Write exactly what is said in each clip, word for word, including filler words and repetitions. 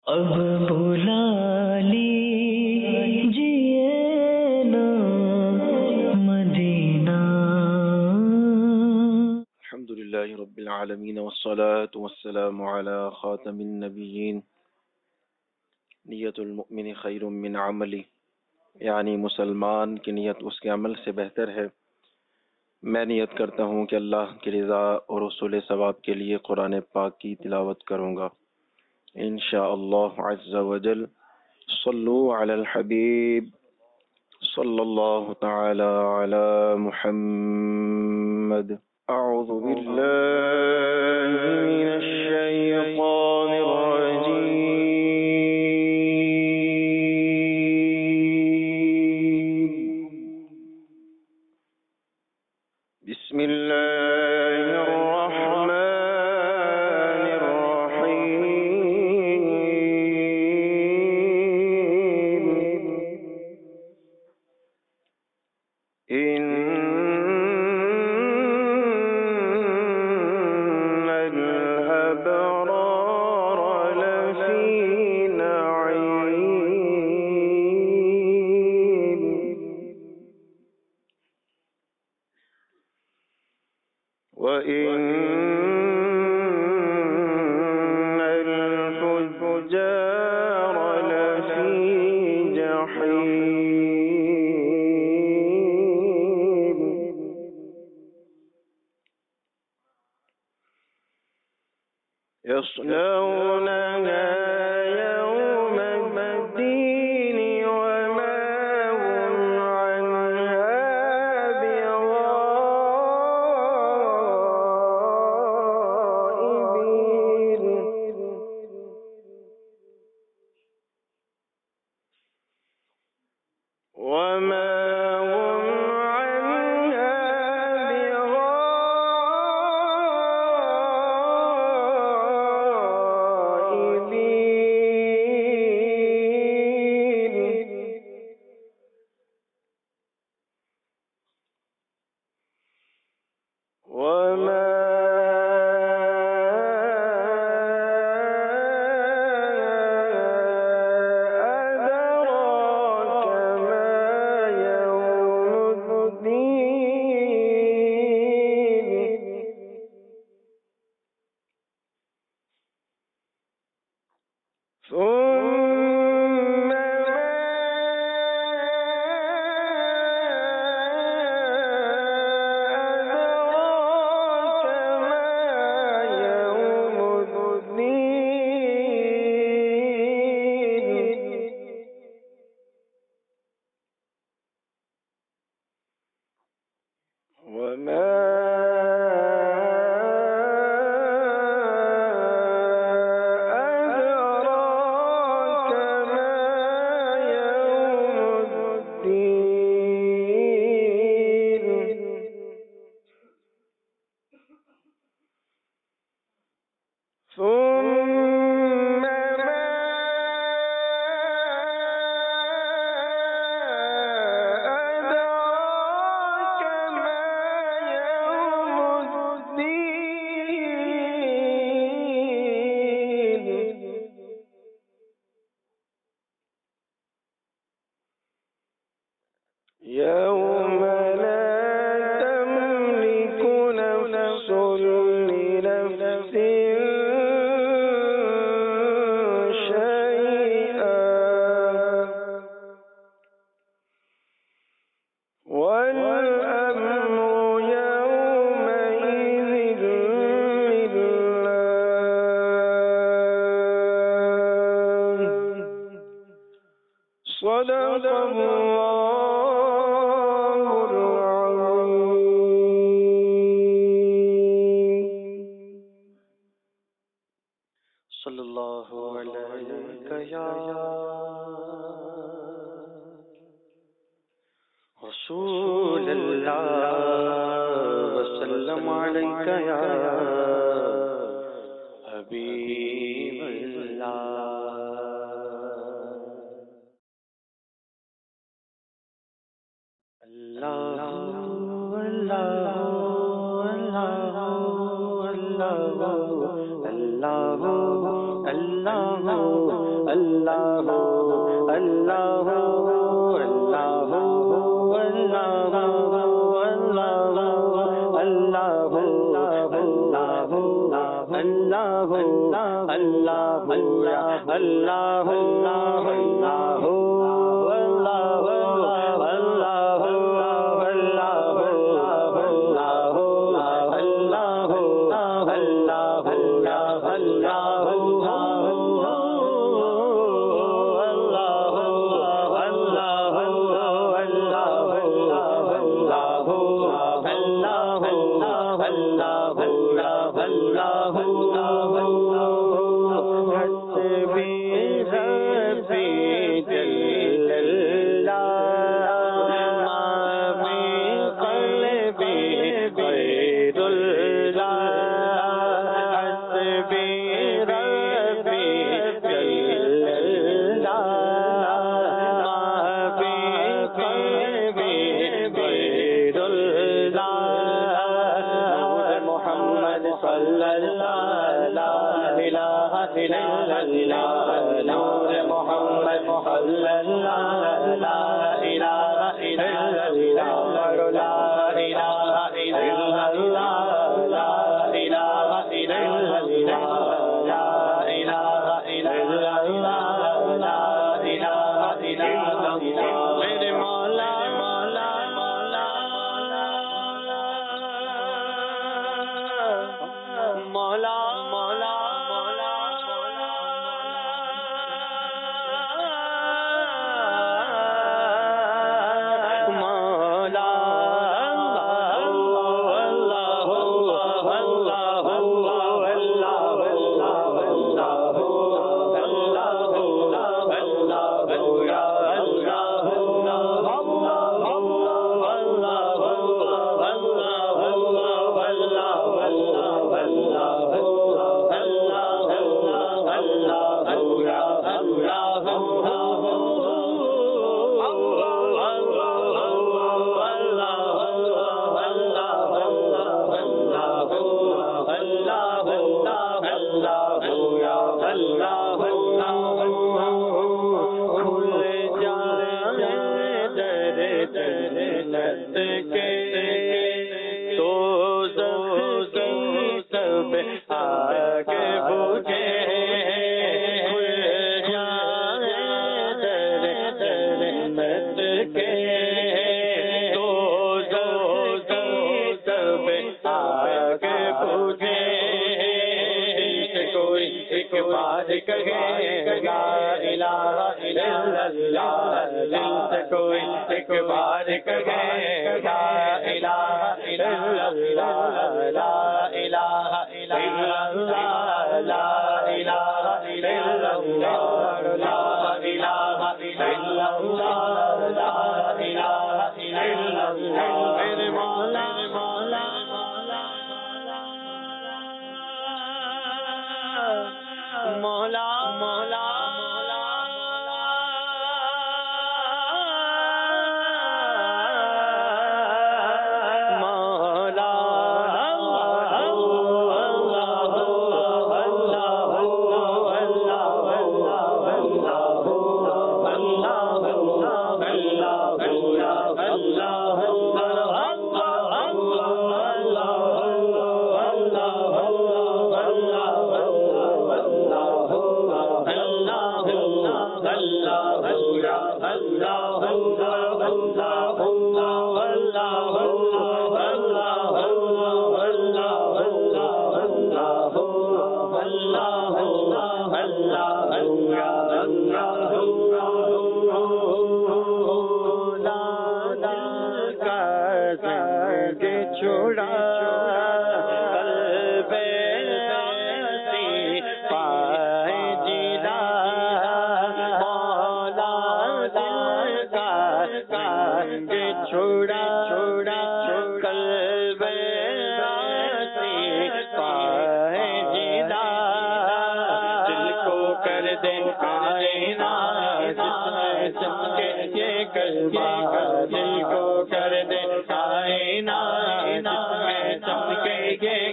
अब बुला लीजिए ना मदीना। अल्हम्दुलिल्लाहि रब्बिल आलमीन वस्सलातु वस्सलामु अला खातमिन नबिय्यीन। नियतुल मुमिन खैरुम मिन अमली, यानी मुसलमान की नियत उसके अमल से बेहतर है। मैं नियत करता हूँ कि अल्लाह की रज़ा और उसूल सवाब के लिए कुरान पाक की तिलावत करूँगा इंशाअल्लाह अज़्ज़ा वजल। सल्लु अलल हबीब सल्लल्लाहु तआला अला मुहम्मद। अऊज़ु बिल्लाहि मिनश शैतानिर रजीम। बिस्मिल्लाहिर रहमानिर रहीम। इन्नल अबरार लफी नईम व इन्नल फुज्जार लफी जहीम यस्लौनहा यौम الدين وما هم عنها بغائبين وما هم عنها بغائبين وما أدراك ما يوم الدين ثم ما أدراك ما يوم الدين وما أدراك ما يوم الدين ثم ما أدراك ما يوم الدين يوم لا تملك نفس لنفس شيئا والأمر يومئذ لله. صدق الله العظيم. सल्लल्लाहु अलैका या रसूल अल्लाह वसल्लम अलैका या हबीब अल्लाह। अल्लाह अल्लाह अल्लाह अल्लाह اللہ اللہ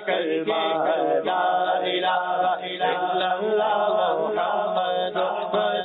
لا الہ الا اللہ محمد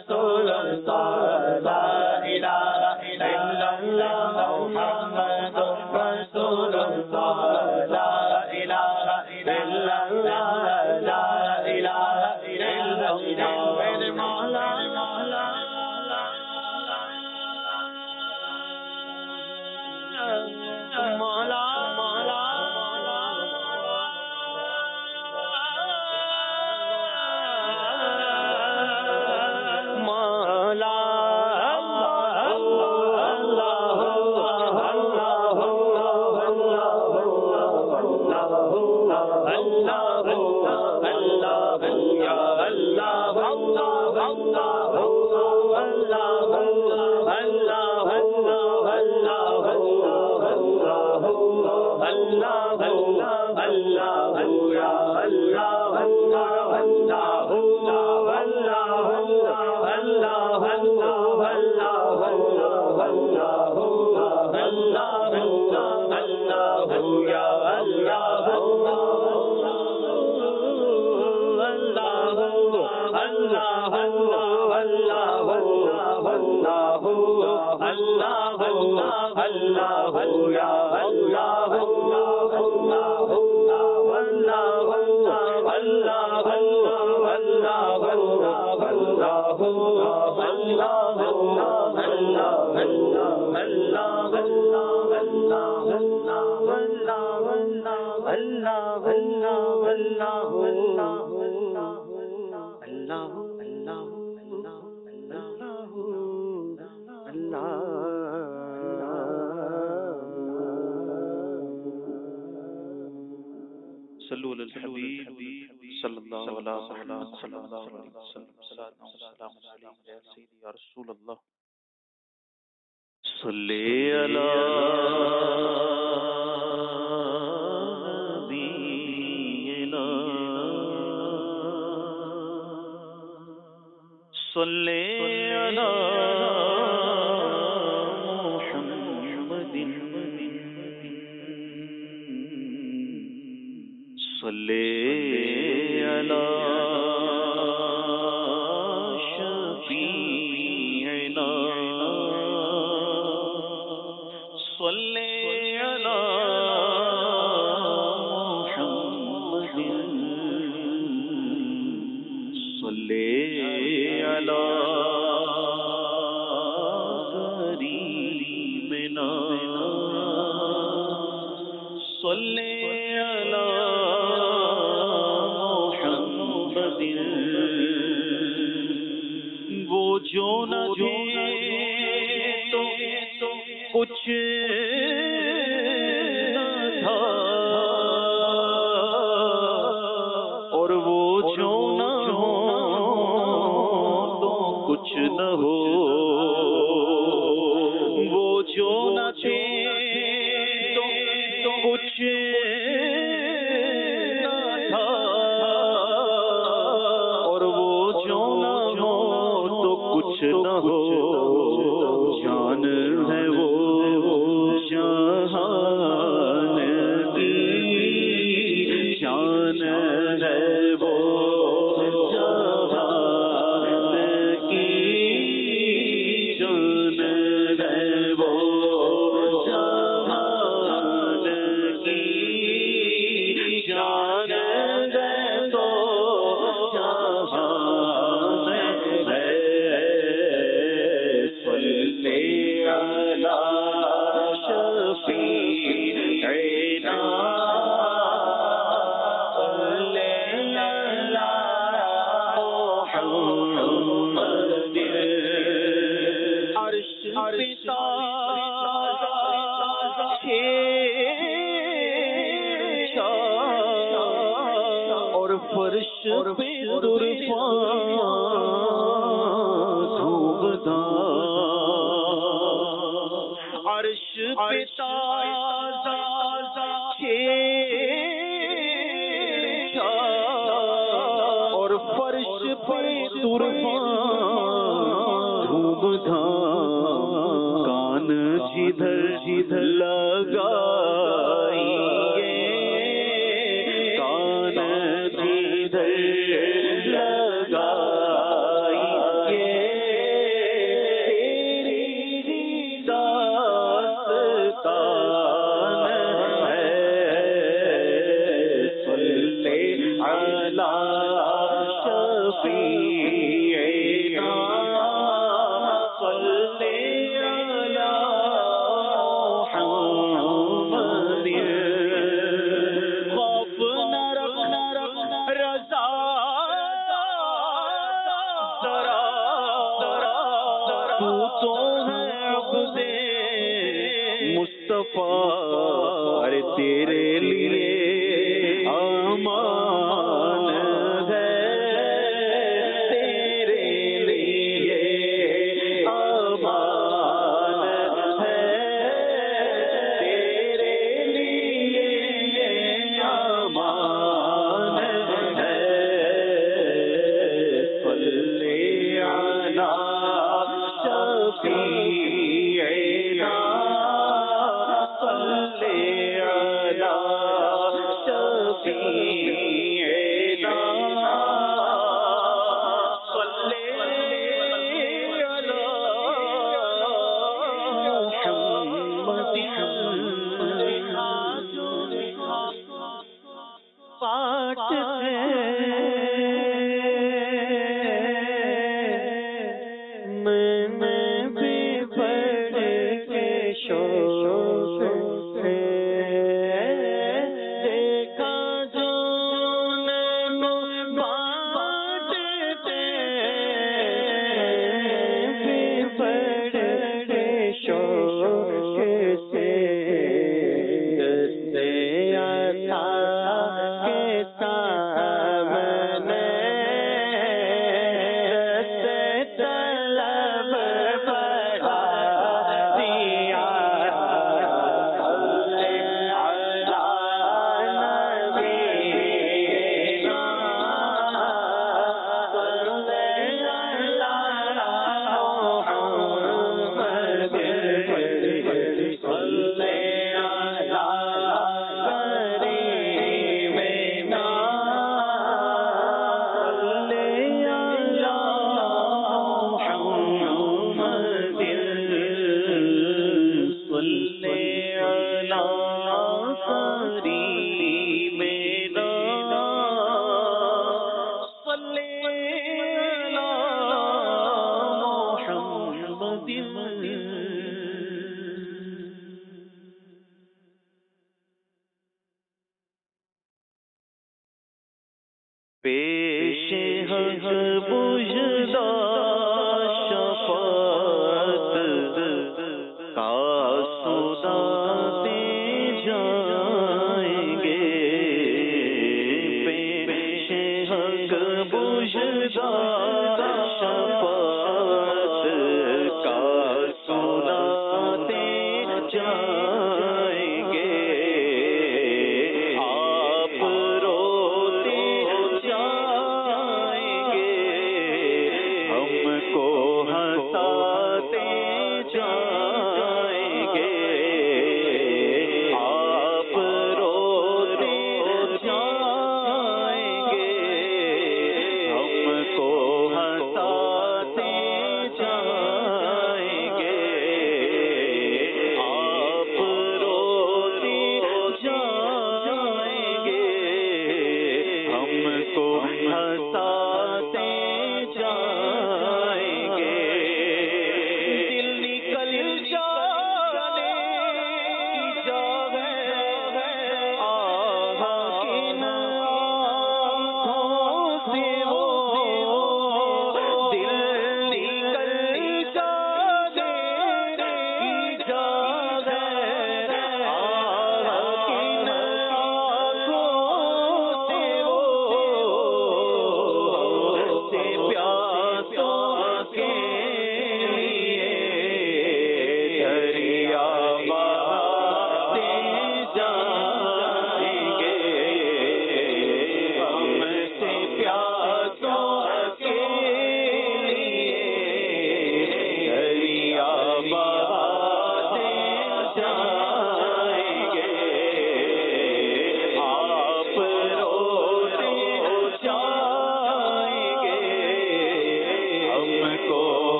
صلو علی الحبیب صلی اللہ علیہ وسلم. صلاۃ و سلام علیک یا سیدی یا رسول اللہ. صلی علی نبینا صلی علی محمد صلی علی شفیعنا صلی علی محمد صلی علی قریبنا صلی جو نہ تھے تو کچھ نہ تھا اور وہ جو نہ ہو تو کچھ نہ ہو. وہ جو نہ تھے تو کچھ نہ تھا اور وہ جو نہ ہو کچھ نہ ہو. جان ہے وہ جہان کی جان ہے وہ جہان کی جان ہے وہ جہان کی جان ہے تو جہان ہے. اور فرش پہ عرش پہ تازہ اور فرش پہ دھوپ دھام کان جدھر جدھر لگائیے کان جدھر لگائیے مصطفیٰ ارے تیرے لیے امان ہے تیرے لیے امان ہے تیرے لیے شفیعنا صلی علی شفیعنا صلی علی محمد پاٹ میں بھی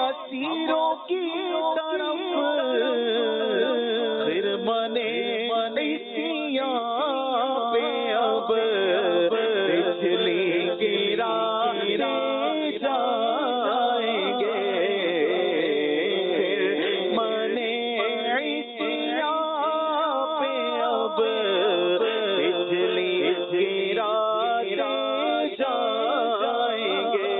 اسیروں کی طرف خرمنے عیسیاں پہ اب بجلی گرا جائیں گے، خرمنے عیسیاں پہ اب بجلی گرا جائیں گے۔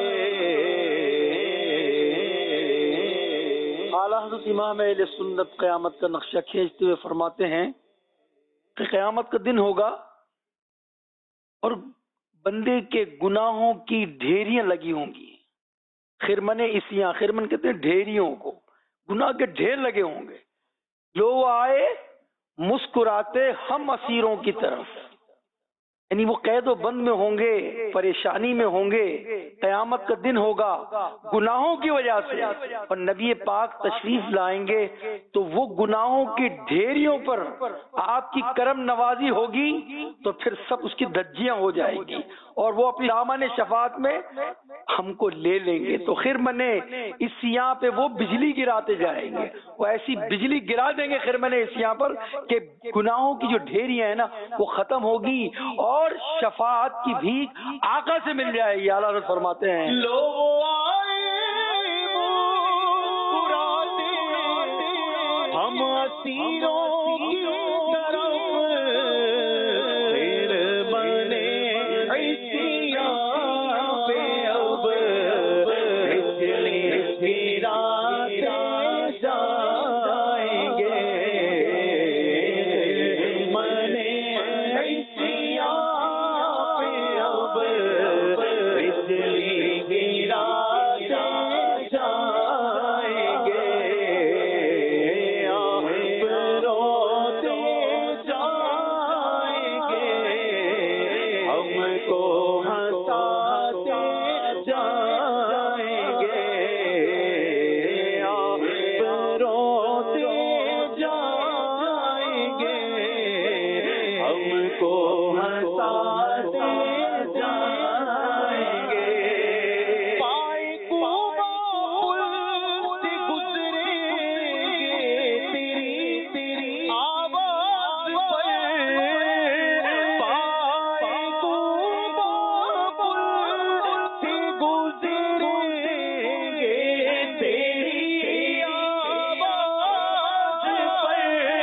اعلیٰ حضرت امام اہل سنت قیامت کا نقشہ کھینچتے ہوئے فرماتے ہیں کہ قیامت کا دن ہوگا اور بندے کے گناہوں کی ڈھیریاں لگی ہوں گی۔ خرمن اسیاں، خرمن کہتے ہیں ڈھیریوں کو، گناہ کے ڈھیر لگے ہوں گے۔ لوگ آئے مسکراتے ہم اسیروں کی طرف، یعنی وہ قید و بند میں ہوں گے، پریشانی میں ہوں گے، قیامت کا دن ہوگا گناہوں کی وجہ سے، اور نبی پاک تشریف لائیں گے تو وہ گناہوں کی ڈھیریوں پر آپ کی کرم نوازی ہوگی تو پھر سب اس کی دھجیاں ہو جائیں گی اور وہ اپنی دامن شفاعت میں ہم کو لے لیں گے۔ تو خرمنے اسیاں پہ وہ بجلی گراتے جائیں گے، وہ ایسی بجلی گرا دیں گے خرمنے اسیاں پر کہ گناہوں کی جو ڈھیریاں ہیں نا وہ ختم ہوگی اور شفاعت کی بھیک آقا سے مل جائے گی۔ اعلیٰ حضرت فرماتے ہیں لوگ آئے مسکراتے ہم اسیروں کی طرف خرمنے عیسیاں پہ اب بجلی گراتے جائیں گے، خرمنے عیسیاں پہ اب بجلی گراتے جائیں گے، آپ روتے جائیں گے، ہم کو ہنساتے جائیں گے، آپ روتے جائیں گے، ہم کو ہنساتے جائیں گے۔ پائے کوبا پل سے گزریں گے تیری تیری آواز پر، پائے کوبا پل سے گزریں گے تیری آواز پر،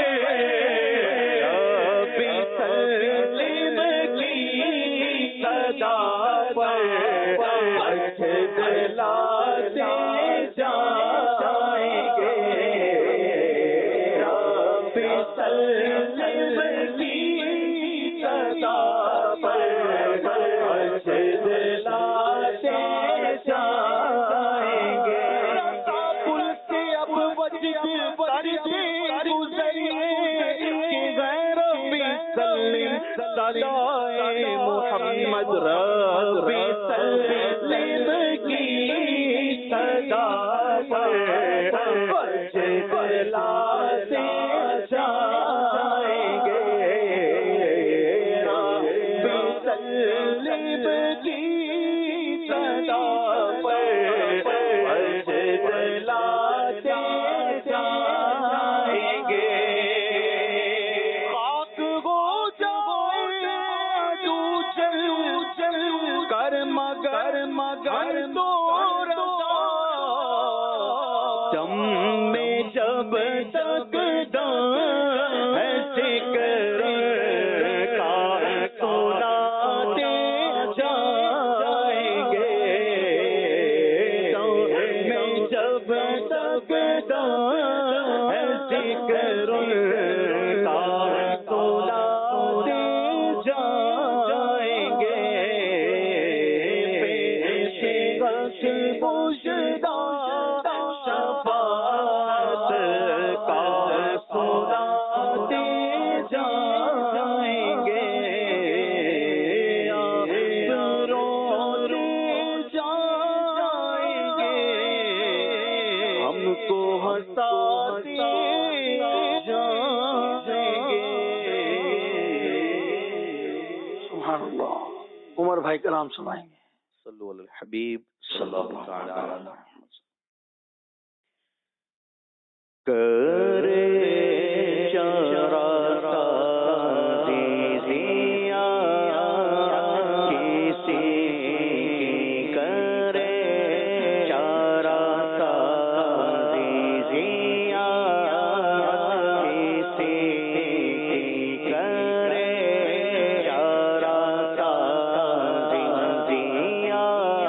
رب سلم کی صدا پر عرش دلاتے جائیں گے، رب سلم کی صدا پر عرش دلاتے جائیں گے۔ پل سے اب وجد بجتے گزریے کہ غیر سلم صدائے محمد، رب سلم کی صدا پر عرش دلاتے جائیں گے، رب سلم کی صدا پر عرش دلاتے جائیں گے۔ خاک ہو جائے تو چل چل کر مگر مگر تو رضا، چم میں جب تک دم ہے ذکر کا سناتے جائیں گے، چم میں جب تک دم ہے ذکر کا سناتے جائیں گے، پیش وقت پوشیدہ شفاعت کا سناتے جائیں گے، آپ روتے جائیں گے، ہم کو ہنساتے جائیں گے۔ سبحان اللہ۔ عمر بھائی کلام سنائیں گے۔ صلو علی الحبیب صلی اللہ تعالی علیہ وسلم۔ کرے چارہ سازیاں کسی کی کرے چارہ سازیاں کسی کی کرے چارہ سازیاں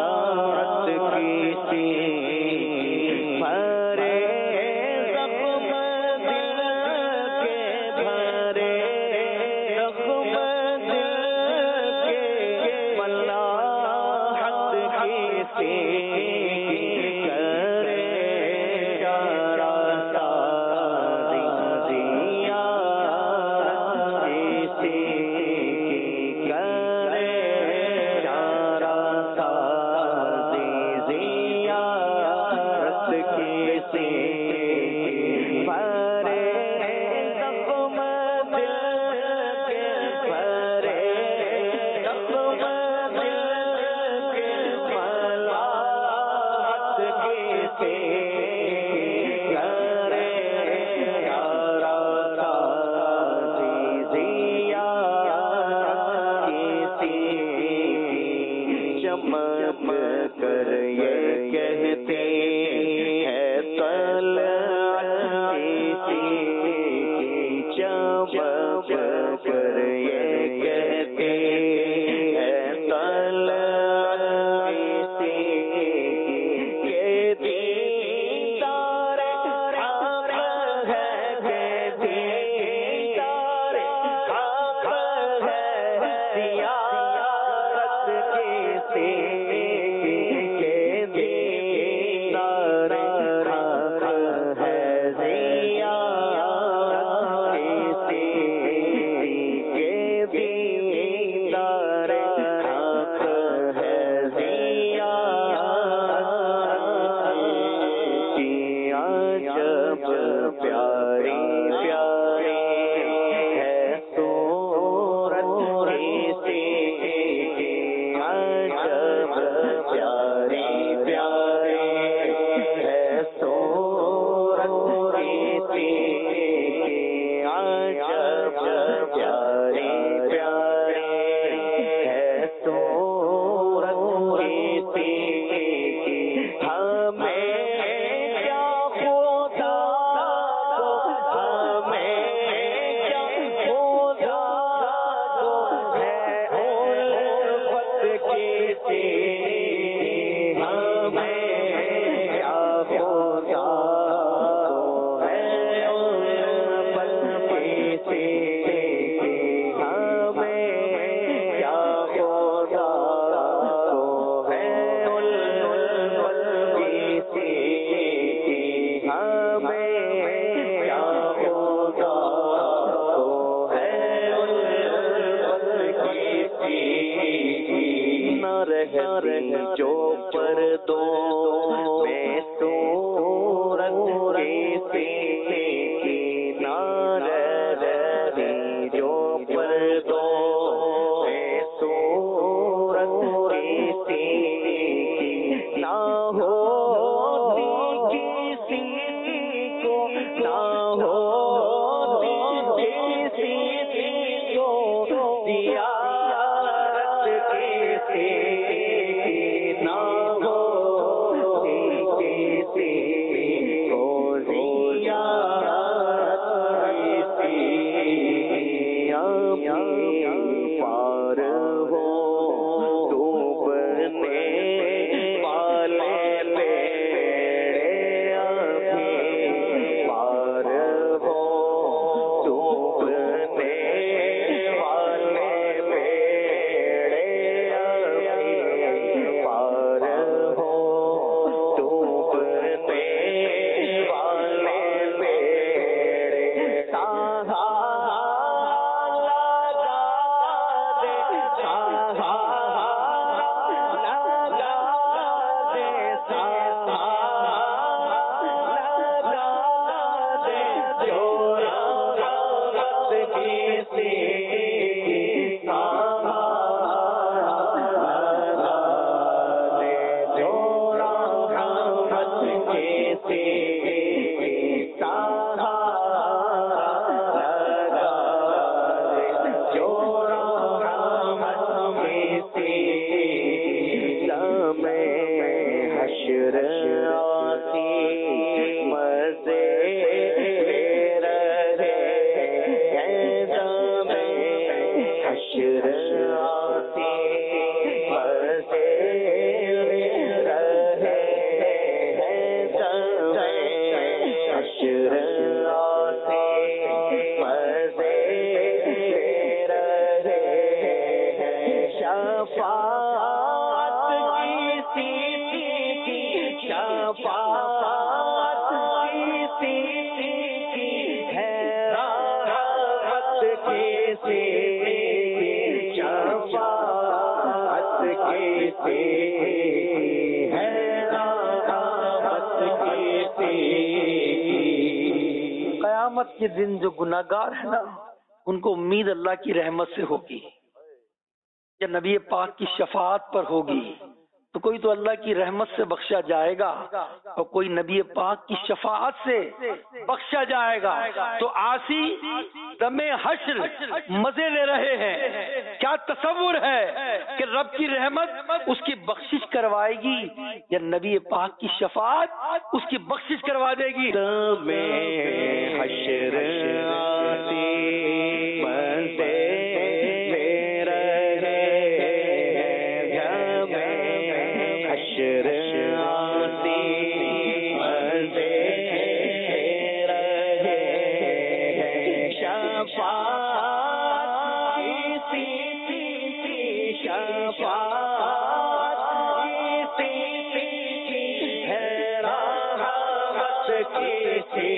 کسی بھرے زخم دل کے بھرے زخم دل کے ملاحت کسی کرے چارہ سازیاں کسی کرے چارہ سازیاں کسی بھرے زخم دل کے بھرے زخم دل کے ملاحت کسی کرے چارہ سازیاں کسی چمک کر یہ کہتے ہیں طلعت کسی چمک کر یہ کہتے ہیں طلعت کسی کے دیدار حق ہے کہ دیدار حق ہے زیارت کسی کے دیدار حق ہے زیارت کسی کے دیدار حق ہے زیارت کی عجب پیاری پیاری ہے صورت کسی کی عجب پیاری پیاری ہے صورت کسی کی عجب پیاری پیاری ہے صورت کسی کی ہمیں کیا خدا کو ہمیں کیا خدا کو ہے الفت کسی ہمیں کیا خدا کو ہے الفت کسی ہمیں کیا خدا کو ہے الفت کسی ہمیں کیا خدا کو ہے الفت کسی نہ رہتی جو پردوں میں صورت قیامت کے دن جو گناہگار ہیں نا ان کو امید اللہ کی رحمت سے ہوگی یا نبی پاک کی شفاعت پر ہوگی. تو کوئی تو اللہ کی رحمت سے بخشا جائے گا اور کوئی نبی پاک کی شفاعت سے بخشا جائے گا. تو عاصی دم حشر مزے لے رہے ہیں. کیا تصور ہے کہ رب کی رحمت اس کی بخشش کروائے گی یا نبی پاک کی شفاعت اس کی بخشش کروا دے گی؟ دم حشر آتی مزے لے رہے ہیں. حشر آتی مزے لے رہے ہیں. شفاعت اسی شفاعت اسی ہے راحت کسی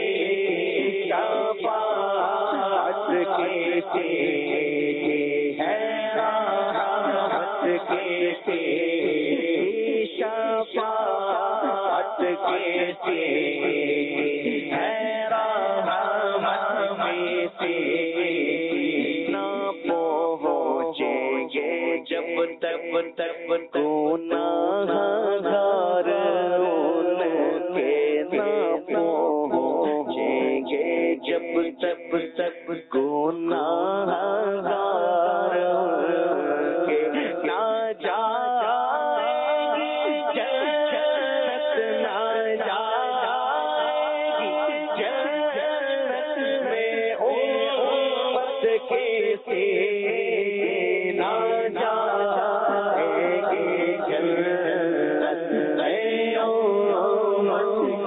شفاعت کسی ہے راحت کسی شفاعت کسی ہے راحت کسی نہ پہنچیں گے جب تک تک گناہ گار ان کے نہ پہنچیں گے جب تک تک گناہ گار ان کے نہ جائے گی جنت نہ جائے گی جنت میں امت کسی نہ جائے گی جنت میں امت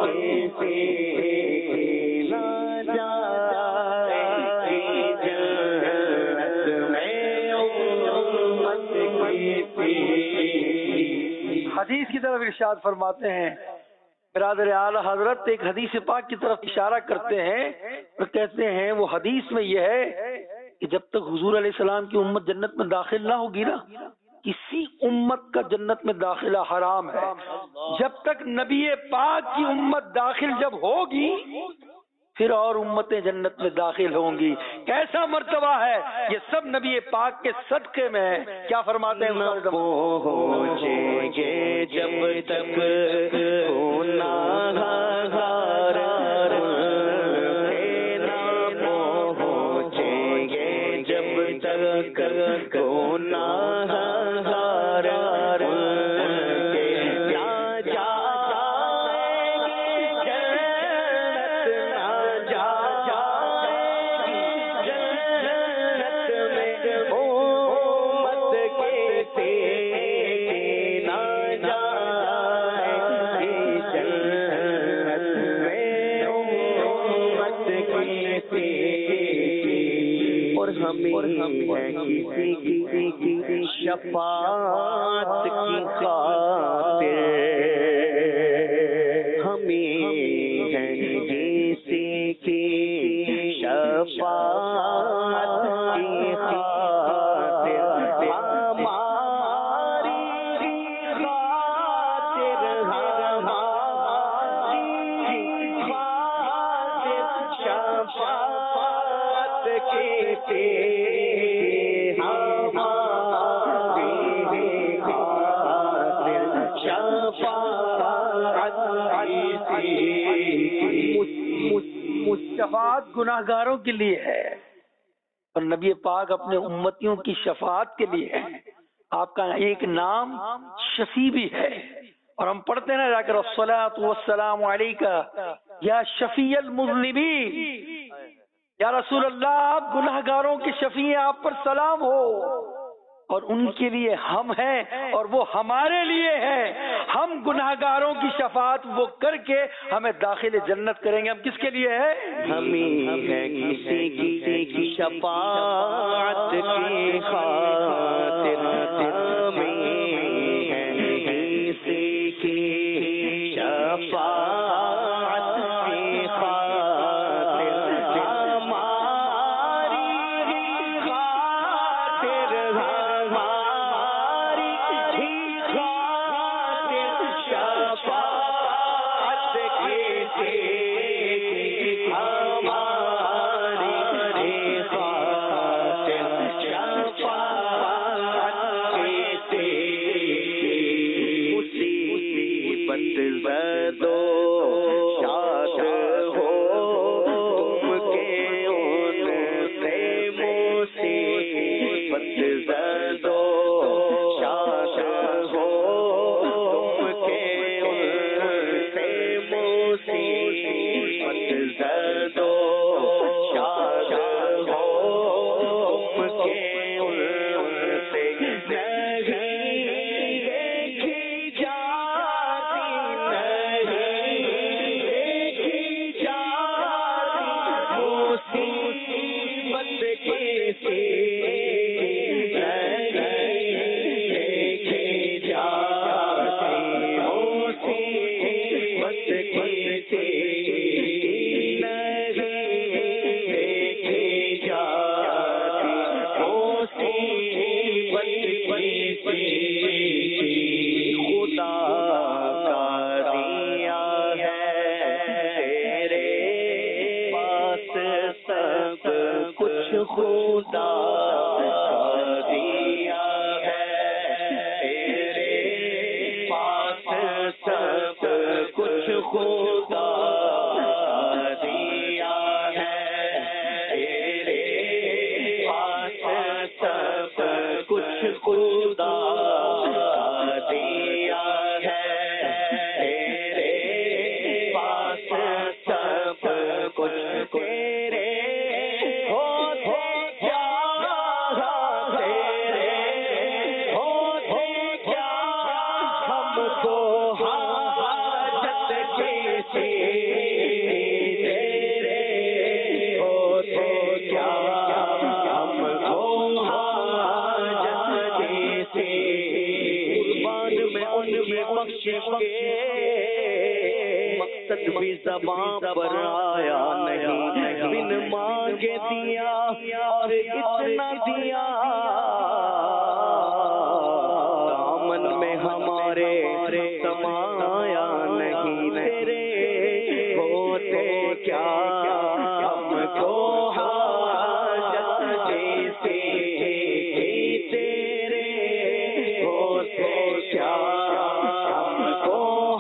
کسی نہ جائے گی جنت میں امت کسی. حدیث کی طرف ارشاد فرماتے ہیں برادر اعلی حضرت ایک حدیث پاک کی طرف اشارہ کرتے ہیں اور کہتے ہیں وہ حدیث میں یہ ہے کہ جب تک حضور علیہ السلام کی امت جنت میں داخل نہ ہوگی نا کسی امت کا جنت میں داخلہ حرام ہے. جب تک نبی پاک کی امت داخل جب ہوگی پھر اور امتیں جنت میں داخل ہوں گی. کیسا مرتبہ ہے یہ سب نبی پاک کے صدقے میں ہے. کیا فرماتے ہیں نہ پہنچیں گے جب تک گناہ گار نہ پہنچیں گے جب تک گناہ گار نہ جائے گی جنت نہ جائے گی جنت میں امت کسی نہ جائے گی جنت میں امت کسی. اور ہمیں کسی کسی کی شفاعت کی خاطر ہمیں ہے کسی کی شفاعت کی خاطر ہماری خاطر ہماری خاطر شفاعت کی شفاعت گناہ گاروں کے لیے ہے اور نبی پاک اپنے امتیوں کی شفاعت کے لیے ہے. آپ کا ایک نام شفیع بھی ہے اور ہم پڑھتے ہیں جا کر الصلاۃ والسلام علیکہ یا شفیع المذنبین. یا رسول اللہ آپ گناہ گاروں کے شفیع ہیں آپ پر سلام ہو. اور ان کے لیے ہم ہیں اور وہ ہمارے لیے ہیں. ہم گناہ گاروں کی شفاعت وہ کر کے ہمیں داخل جنت کریں گے. ہم کس کے لیے ہیں؟ ہمیں ہے کسی کسی کی شفاعت کی خاطر ہمیں ہے کسی کی شفاعت کی خاطر ہماری خاطر ہماری خاطر شفاعت کی مقصد بھی زبان پر آیا نہیں، بن مانگے دیا اور اتنا دیا، دامن میں ہمارے سمایا نہیں، تیرے ہوتے کیا ہم کو حاجت جیسی، تیرے ہوتے کیا ہم کو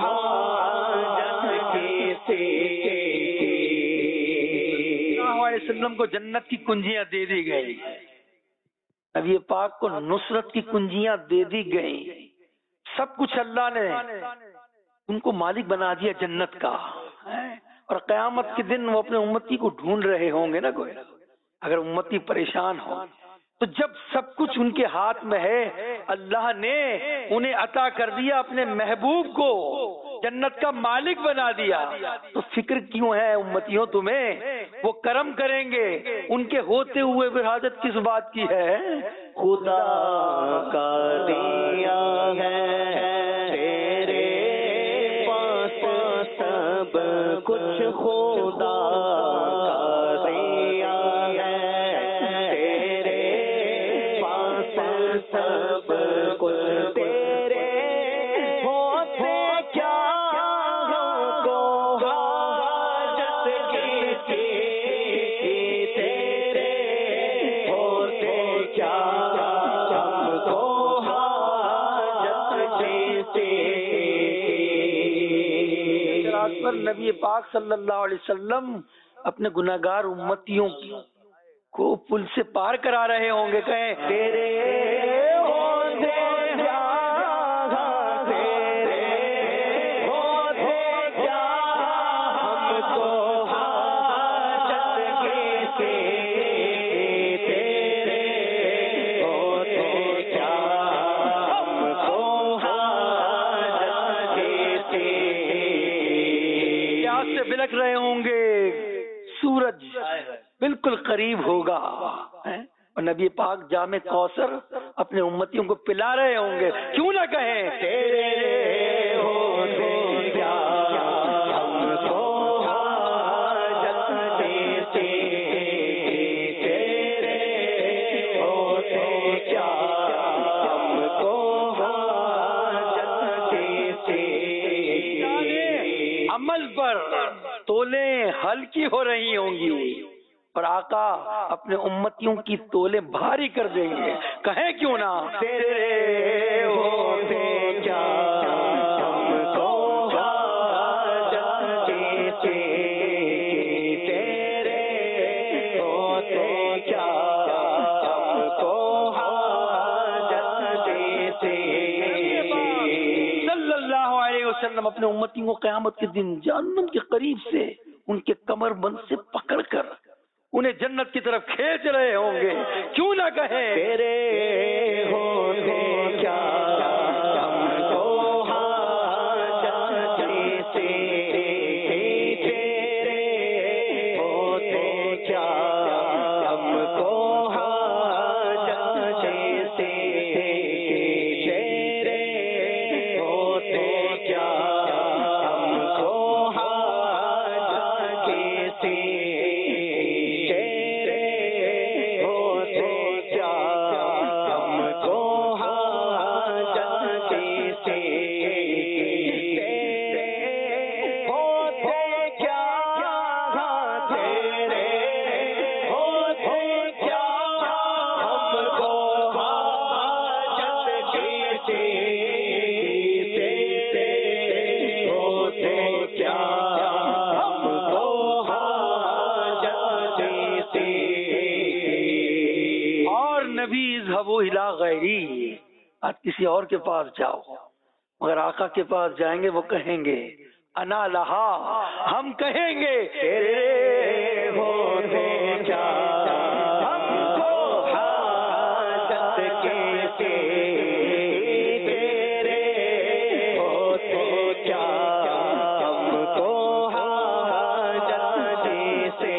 وسلم کو جنت کی کنجیاں دے دی گئی، نبی پاک کو نصرت کی کنجیاں دے دی گئی، سب کچھ اللہ نے ان کو مالک بنا دیا جنت کا، اور قیامت کے دن وہ اپنے امتی کو ڈھونڈ رہے ہوں گے نا، کوئی اگر امتی پریشان ہو تو جب سب کچھ ان کے ہاتھ میں ہے، اللہ نے انہیں عطا کر دیا اپنے محبوب کو، جنت کا مالک بنا دیا، تو فکر کیوں ہے امتیوں تمہیں؟ وہ کرم کریں گے، ان کے ہوتے ہوئے بھی حاجت کس بات کی ہے؟ خدا کا دیا ہے تیرے پاس سب کچھ، خدا کا دیا ہے تیرے پاس سب کچھ، تیرے ہوتے کیا ہم کو حاجت کسی، تیرے ہوتے کیا ہم کو حاجت کسی۔ رات پر نبی پاک صلی اللہ علیہ وسلم اپنے گناہگار امتیوں کو پل سے پار کرا رہے ہوں گے، کہیں تیرے ہوتے کیا تیرے ہوتے کیا ہم کو حاجت کسی، تیرے ہوتے کیا ہم کو حاجت کسی۔ پیاس سے بلک رہے ہوں گے، سورج بالکل قریب ہوگا، اور نبی پاک جام کوثر اپنے امتیوں کو پلا رہے ہوں گے، کیوں نہ کہیں تیرے ہوتے کیا ہم کو حاجت کسی، تیرے ہوتے کیا ہم کو حاجت کسی۔ عمل پر تولیں ہلکی ہو رہی ہوں گی، اور آقا اپنے امتیوں کی تولیں بھاری کر دیں گے، کہیں کیوں نہ تیرے ہوتے کیا ہم کو حاجت کسی، تیرے ہوتے کیا ہم کو حاجت کسی۔ صلی اللہ علیہ وسلم اپنے امتیوں کو قیامت کے دن جہنم کے قریب سے ان کے کمر بند سے پکڑ کر انہیں جنت کی طرف کھینچ رہے ہوں گے، کیوں نہ کہیں تیرے ہوتے کیا ہم کو حاجت کسی، تیرے ہوتے کیا ہم کو حاجت کسی، تیرے ہوتے کیا ہم کو حاجت الی غیری، آج کسی اور کے پاس جاؤ، مگر آقا کے پاس جائیں گے وہ کہیں گے انا لہا، ہم کہیں گے تیرے ہوتے کیا ہم کو حاجت کیسے، تیرے ہوتے کیا ہم کو حاجت کیسے،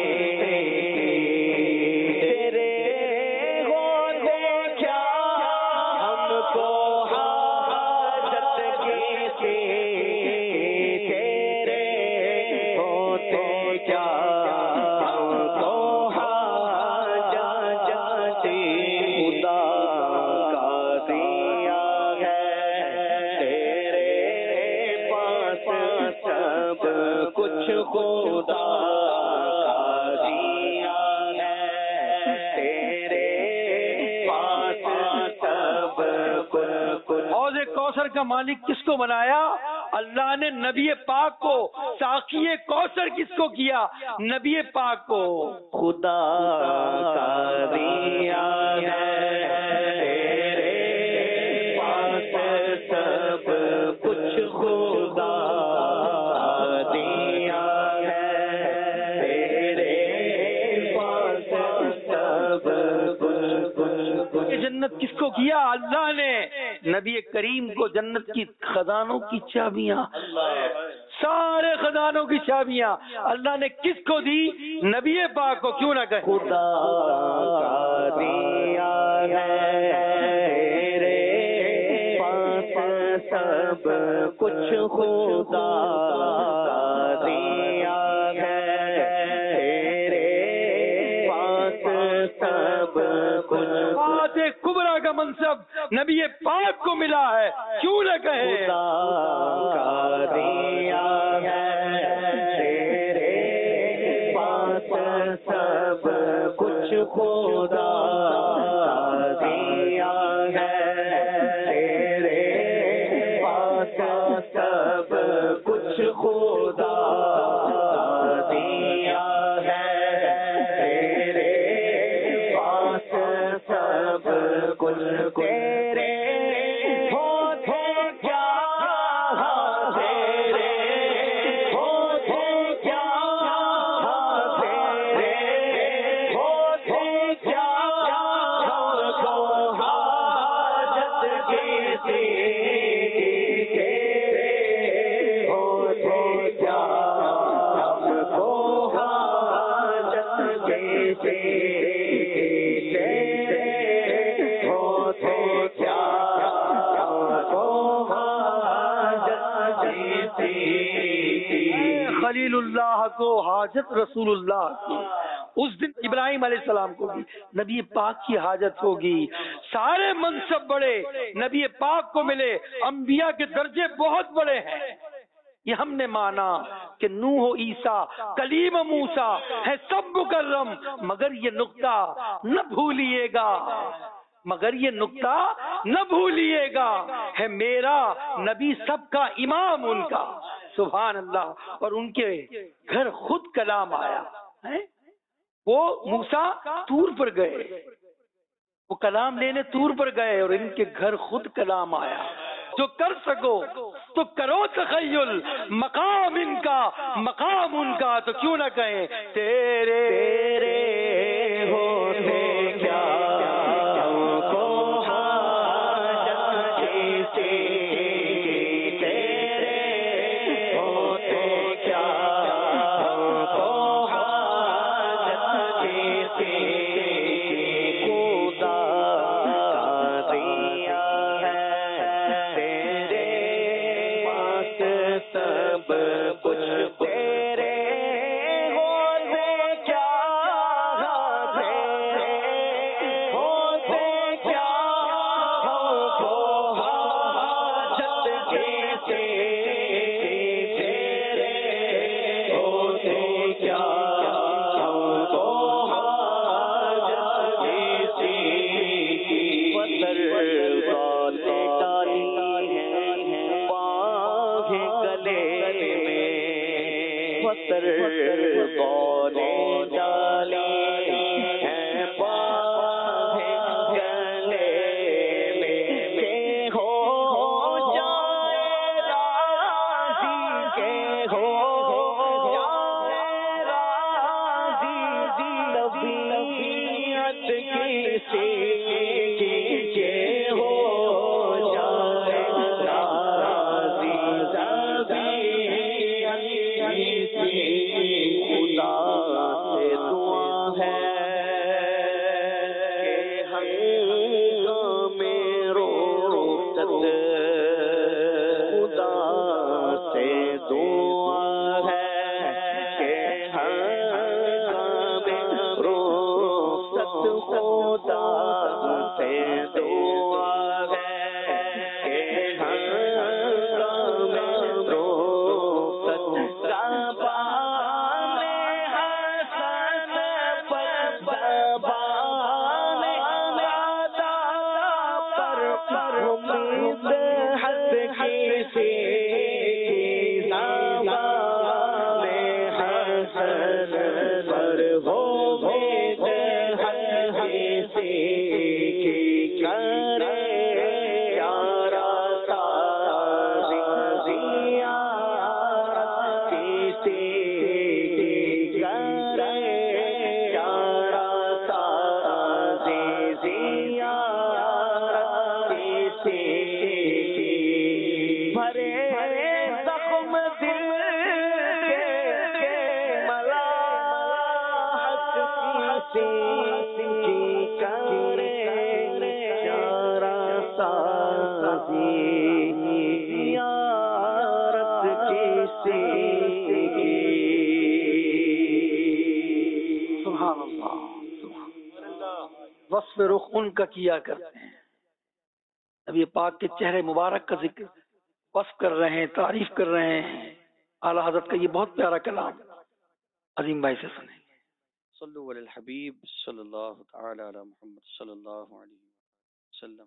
تیرے ہوتے کیا ہم کو حاجت کیسے، تیرے ہوتے کیا ہم کو حاجت خدا کا دیا ہے تیرے پاس سب کچھ، خدا کا دیا ہے تیرے پاس سب کچھ۔ حوض کوثر کا مالک کس کو بنایا؟ اللہ نے نبی پاک کو۔ ساقی کوثر کس کو کیا؟ نبی پاک کو۔ خدا کا دیا ہے تیرے پاس سب کچھ، خدا کا دیا ہے تیرے پاس سب کچھ۔ یہ جنت کس کو کیا؟ اللہ نے نبی کریم کو جنت کی خزانوں کی چابیاں، سارے خزانوں کی چابیاں اللہ نے کس کو دی؟ نبی پاک کو، کیوں نہ کہے خدا کا دیا ہے تیرے پاس سب کچھ، خدا کا دیا ہے تیرے پاس سب کچھ۔ بات کبرا کا منصب نبی پاک کو ملا ہے، کیوں نہ کہے خدا کا دیا ہے تیرے پاس سب کچھ، خدا کا دیا ہے تیرے پاس سب کچھ، خدا کا دیا ہے تیرے پاس سب کچھ، تیرے ہوتے کیا تیرے ہوتے کیا تیرے ہوتے کیا ہم کو حاجت کیسی، تیرے ہوتے کیا ہم کو حاجت کیسی، تیرے ہوتے کیا ہم کو حاجت کیسی۔ خلیل اللہ کو حاجت رسول اللہ کی، اس دن ابراہیم علیہ السلام کو بھی نبی پاک کی حاجت ہوگی۔ سارے منصب بڑے نبی پاک کو ملے، انبیاء کے درجے بہت بڑے ہیں۔ یہ ہم نے مانا کہ نوح و عیسیٰ کلیم موسیٰ ہے سب مکرم، مگر یہ نقطہ نہ بھولیے گا، مگر یہ نقطہ نہ بھولیے گا، ہے میرا نبی سب کا امام ان کا، سبحان اللہ۔ اور ان کے گھر خود کلام آیا ہے، وہ موسیٰ طور پر گئے، وہ کلام لینے طور پر گئے اور ان کے گھر خود کلام آیا۔ جو کر سکو تو کرو تخیل، مقام ان کا مقام ان کا، تو کیوں نہ کہیں تیرے تیرے ہوتے کیا ہم کو حاجت کیسی، تیرے ہوتے کیا ہم کو حاجت کیسی، خدا کا دیا ہے تیرے پاس سب کچھ، تیرے ہوتے کیا تیرے ہوتے کیا ہم کو حاجت کیسی، تیرے ہوتے کیا ہم کو حاجت کیسی، پتھر والے ڈالی ہیں باغ گلے میں، پتھر والے ڈالی ہیں باغ گلے ہنگام رخصت خدا سے دعا ہے کہ ہنگام رخصت کا بام حسن پر زبان دادا پر امید حد کسی زبان حسن پر ہو وصف رخ ان کا کیا کرتے ہیں. نبی پاک کے چہرے مبارک کا ذکر وصف کر رہے ہیں، تعریف کر رہے ہیں. اعلیٰ حضرت کا یہ بہت پیارا کلام عظیم بھائی سے سنیں. صلو علی الحبیب صلی اللہ تعالی علی محمد صلی اللہ علیہ وسلم.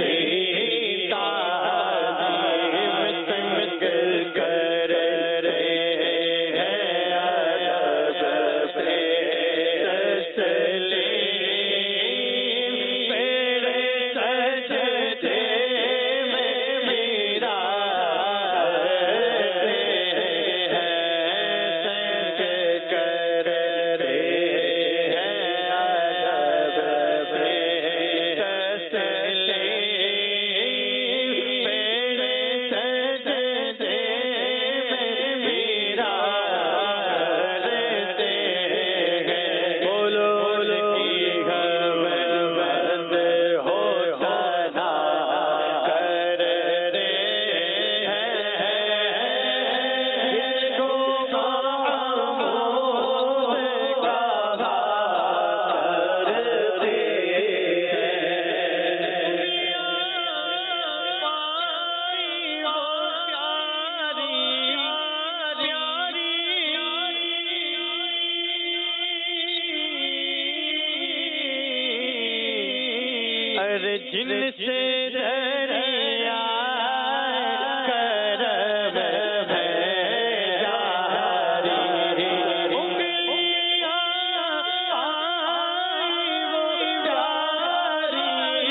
کر جن سے دریا کرم ہے جاری، انگلیاں آئی وہ پیاری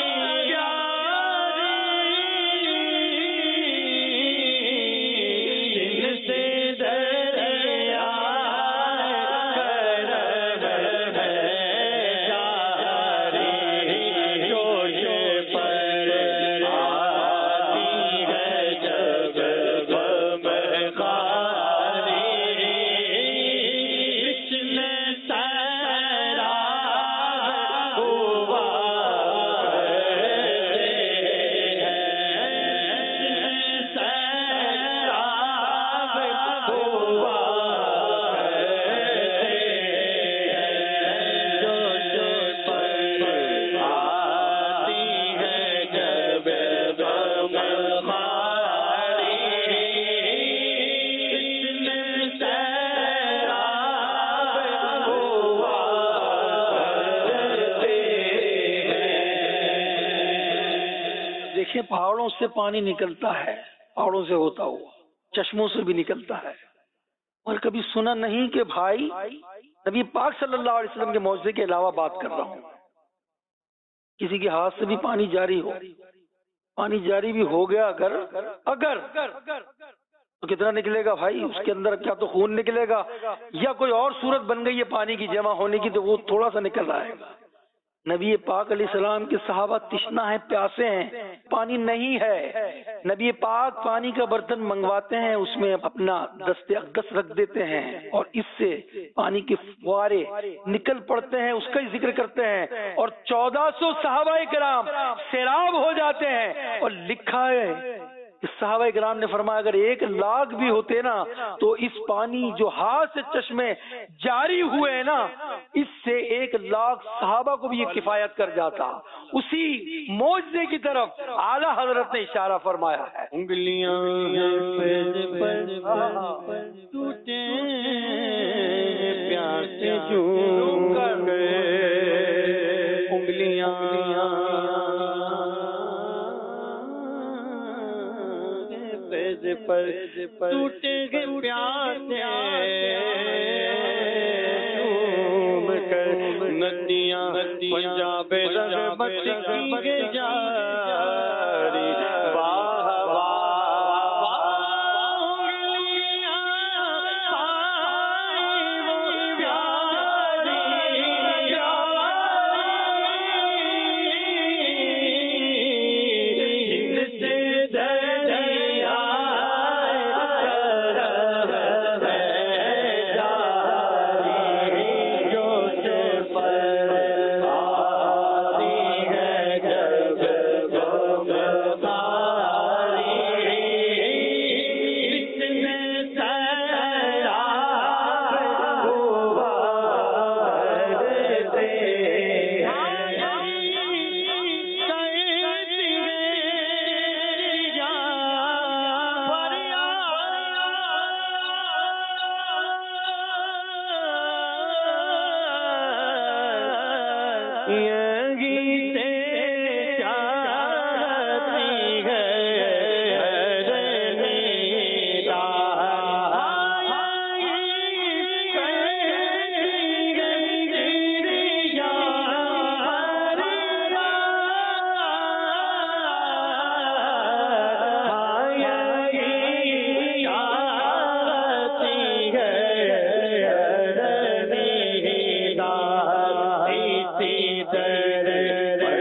پیاری، جن سے دریا کرم ہے جاری، جوش پر آتی ہے جب غم خاری، جشن سیراب ہوا کرتے ہیں، جشن سیراب ہوا کرتے ہیں، جوش پر آتی ہے جب غم خاری، جشن سیراب ہوا کرتے ہیں۔ دیکھیں پہاڑوں سے پانی نکلتا ہے، پہاڑوں سے ہوتا ہوا چشموں سے بھی نکلتا ہے، اور کبھی سنا نہیں کہ بھائی نبی پاک صلی اللہ علیہ وسلم کے معجزے کے علاوہ بات کر رہا ہوں، کسی کے ہاتھ سے بھی پانی جاری ہو، پانی جاری بھی ہو گیا اگر اگر تو کتنا نکلے گا بھائی؟ اس کے اندر کیا تو خون نکلے گا یا کوئی اور صورت بن گئی ہے پانی کی جمع ہونے کی، تو وہ تھوڑا سا نکل رہا ہے۔ نبی پاک علیہ السلام کے صحابہ تشنا ہیں، پیاسے ہیں، پانی نہیں ہے، نبی پاک پانی کا برتن منگواتے ہیں، اس میں اپنا دست اقدس رکھ دیتے ہیں اور اس سے پانی کے فوارے نکل پڑتے ہیں، اس کا ہی ذکر کرتے ہیں، اور چودہ سو صحابہ کرام سیراب ہو جاتے ہیں، اور لکھا ہے کہ صحابہ کرام نے فرمایا اگر ایک لاکھ بھی ہوتے نا تو اس پانی جو ہاتھ سے چشمے جاری ہوئے نا، اس سے ایک لاکھ صحابہ کو بھی یہ کفایت کر جاتا۔ اسی معجزے کی طرف اعلیٰ حضرت نے اشارہ فرمایا ہے۔ انگلیاں پیج پر ٹوٹے پیاسے جھوم گئے، انگلیاں پیج پر ٹوٹے گئے پیاسے جھوم کر، ندیاں پنجاب رغبت کی جاری، واہ واہ انگلیاں آئی وہ پیاری پیاری، جن سے دریا کرم ہے جاری، جوش پر آتی ہے جب غم خاری، جشن سیراب ہوا کرتے ہیں۔ یہی سے چاہتی ہے رنیدا، اسی در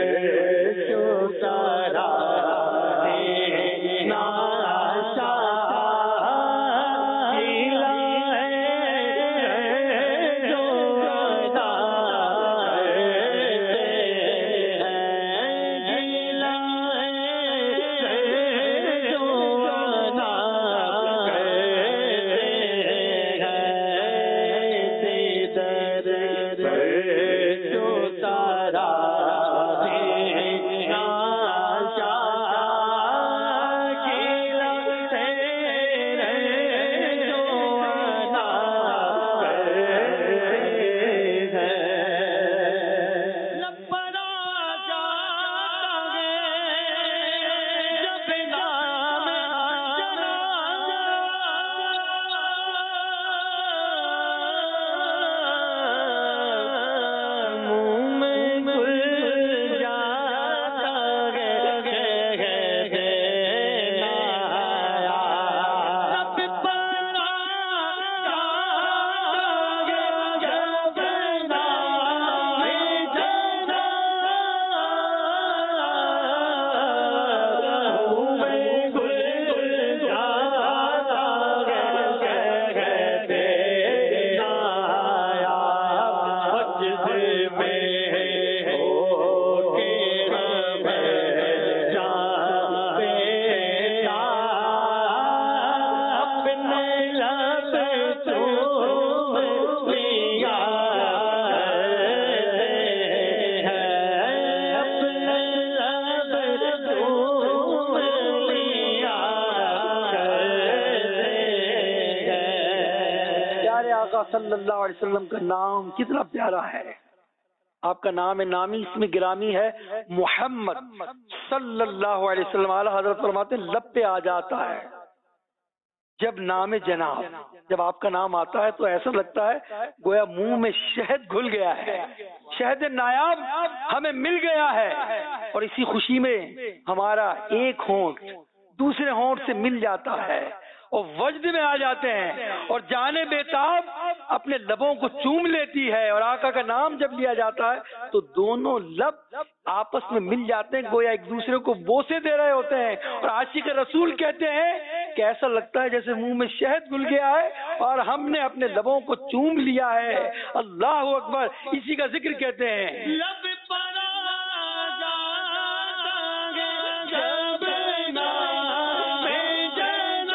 آقا صلی اللہ علیہ وسلم کا نام کتنا پیارا ہے. آپ کا نام نامی اس میں گرامی ہے محمد صلی اللہ علیہ وسلم. اعلیٰ حضرت فرماتے ہیں لب پہ آ جاتا ہے جب نام جناب، جب آپ کا نام آتا ہے تو ایسا لگتا ہے گویا منہ میں شہد گھل گیا ہے، شہد نایاب ہمیں مل گیا ہے، اور اسی خوشی میں ہمارا ایک ہونٹ دوسرے ہونٹ سے مل جاتا ہے اور وجد میں آ جاتے ہیں، اور جانے بیتاب اپنے لبوں کو چوم لیتی ہے. اور آقا کا نام جب لیا جاتا ہے تو دونوں لب آپس میں مل جاتے ہیں، گویا ایک دوسرے کو بوسے دے رہے ہوتے ہیں. اور عاشق رسول کہتے ہیں کہ ایسا لگتا ہے جیسے منہ میں شہد گھل گیا ہے اور ہم نے اپنے لبوں کو چوم لیا ہے. اللہ اکبر. اسی کا ذکر کہتے ہیں لب پر آ جائے جب نام جناب،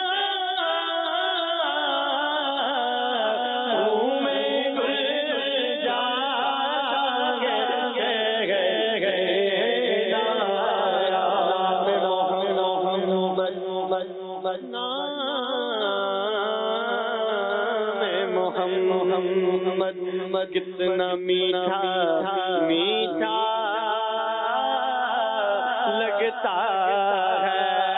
منہ میں گل جاتا ہے محمد کتنا میٹھا میٹھا لگتا ہے.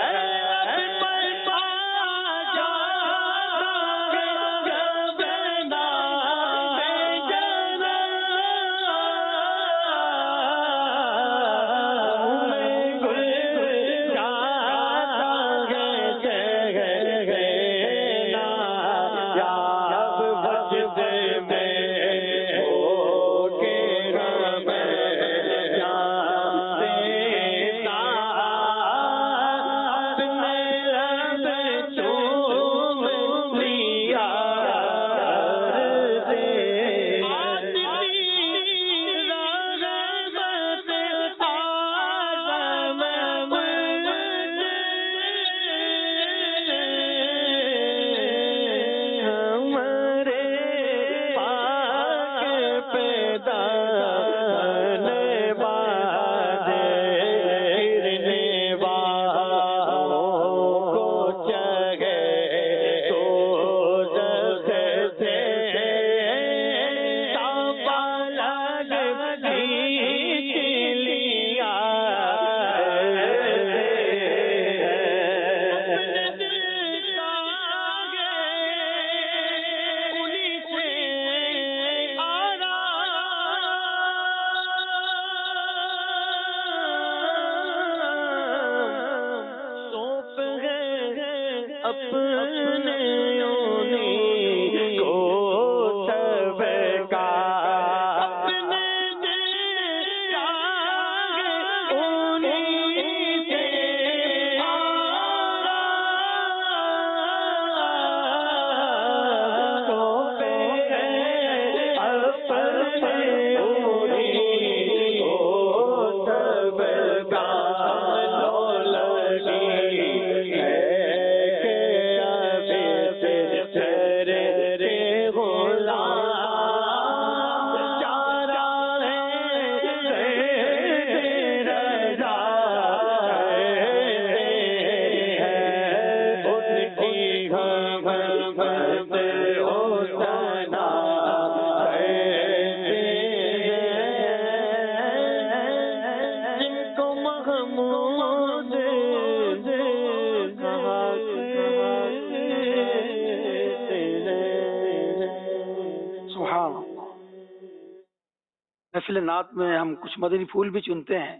محفل نعت میں ہم کچھ مدنی پھول بھی چنتے ہیں،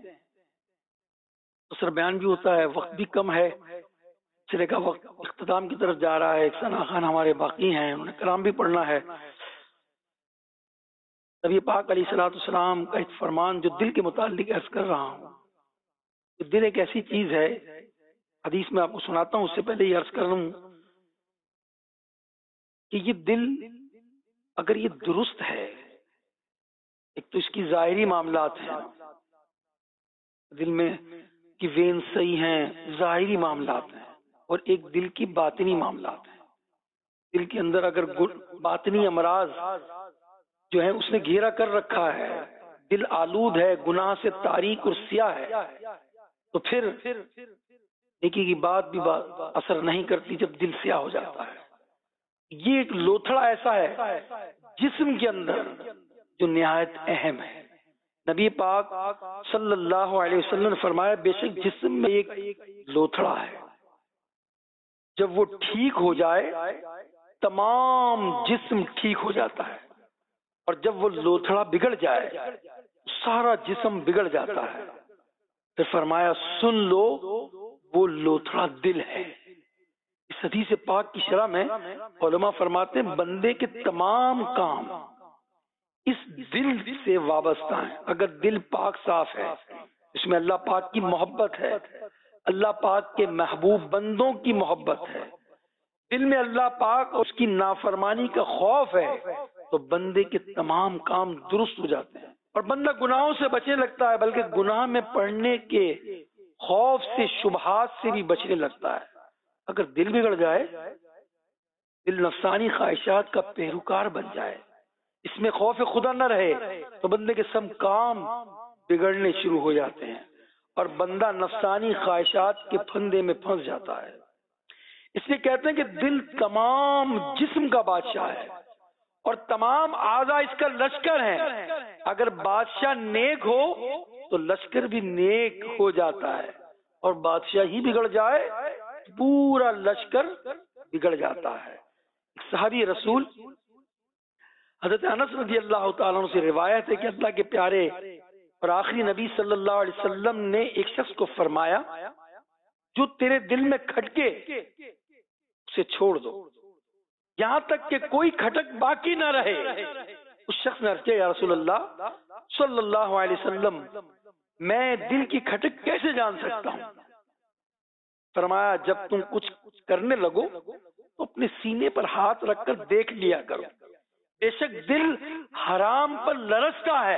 دوسرا بیان بھی ہوتا ہے، وقت بھی کم ہے، سلسلے کا وقت اختتام کی طرف جا رہا ہے. ایک ثنا خان ہمارے باقی ہیں، انہیں کلام بھی پڑھنا ہے. نبی پاک علیہ الصلوۃ والسلام کا ایک فرمان جو دل کے متعلق عرض کر رہا ہوں. دل ایک ایسی چیز ہے، حدیث میں آپ کو سناتا ہوں، اس سے پہلے یہ عرض کر رہا ہوں کہ یہ دل اگر یہ درست ہے، ایک تو اس کی ظاہری معاملات ہیں، دل میں کی وین صحیح ہیں، ظاہری معاملات ہیں، اور ایک دل کی باطنی معاملات ہیں. دل کے اندر اگر باطنی امراض جو ہے اس نے گھیرا کر رکھا ہے، دل آلود ہے، گناہ سے تاریک اور سیاہ ہے، تو پھر نیکی کی بات بھی اثر نہیں کرتی جب دل سیاہ ہو جاتا ہے. یہ ایک لوتھڑا ایسا ہے جسم کے اندر جو نہایت اہم ہے. نبی پاک صلی اللہ علیہ وسلم نے فرمایا بے شک جسم میں ایک لوتھڑا ہے، جب وہ ٹھیک ہو جائے تمام جسم ٹھیک ہو جاتا ہے، اور جب وہ لوتھڑا بگڑ جائے سارا جسم بگڑ جاتا ہے. پھر فرمایا سن لو وہ لوتھڑا دل ہے. اس حدیث پاک کی شرح میں علماء فرماتے ہیں بندے کے تمام کام اس دل سے وابستہ ہیں. اگر دل پاک صاف ہے، اس میں اللہ پاک کی محبت ہے، اللہ پاک کے محبوب بندوں کی محبت ہے، دل میں اللہ پاک اور اس کی نافرمانی کا خوف ہے، تو بندے کے تمام کام درست ہو جاتے ہیں اور بندہ گناہوں سے بچنے لگتا ہے، بلکہ گناہ میں پڑنے کے خوف سے شبہات سے بھی بچنے لگتا ہے. اگر دل بگڑ جائے، دل نفسانی خواہشات کا پیروکار بن جائے، اس میں خوف خدا نہ رہے، تو بندے کے سب کام بگڑنے شروع ہو جاتے ہیں اور بندہ نفسانی خواہشات کے پھندے میں پھنس جاتا ہے. اس لیے کہتے ہیں کہ دل تمام جسم کا بادشاہ ہے اور تمام اعضاء اس کا لشکر ہیں. اگر بادشاہ نیک ہو تو لشکر بھی نیک ہو جاتا ہے، اور بادشاہ ہی بگڑ جائے پورا لشکر بگڑ جاتا ہے. صحابی رسول حضرت انس رضی اللہ تعالیٰ عنہ سے روایت ہے کہ اللہ کے پیارے اور آخری نبی صلی اللہ علیہ وسلم نے ایک شخص کو فرمایا جو تیرے دل میں کھٹکے اسے چھوڑ دو یہاں تک کہ کوئی کھٹک باقی نہ رہے. اس شخص نے عرض کیا یا رسول اللہ صلی اللہ علیہ وسلم میں دل کی کھٹک کیسے جان سکتا ہوں؟ فرمایا جب تم کچھ کرنے لگو تو اپنے سینے پر ہاتھ رکھ کر دیکھ لیا کرو، بے شک دل حرام پر لرزتا ہے،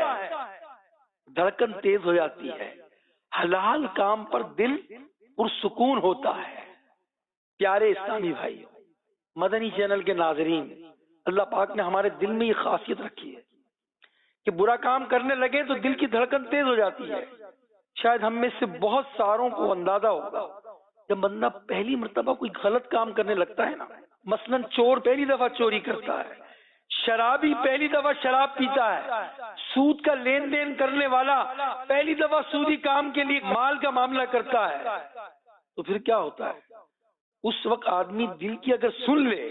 دھڑکن تیز ہو جاتی ہے، حلال کام پر دل پرسکون ہوتا ہے. پیارے اسلامی بھائی، مدنی چینل کے ناظرین، اللہ پاک نے ہمارے دل میں یہ خاصیت رکھی ہے کہ برا کام کرنے لگے تو دل کی دھڑکن تیز ہو جاتی ہے. شاید ہم میں سے بہت ساروں کو اندازہ ہوگا جب بندہ پہلی مرتبہ کوئی غلط کام کرنے لگتا ہے نا، مثلا چور پہلی دفعہ چوری کرتا ہے، شرابی پہلی دفعہ شراب پیتا ہے، سود کا لین دین کرنے والا پہلی دفعہ سودی کام کے لیے مال کا معاملہ کرتا ہے، تو پھر کیا ہوتا ہے؟ اس وقت آدمی دل کی اگر سن لے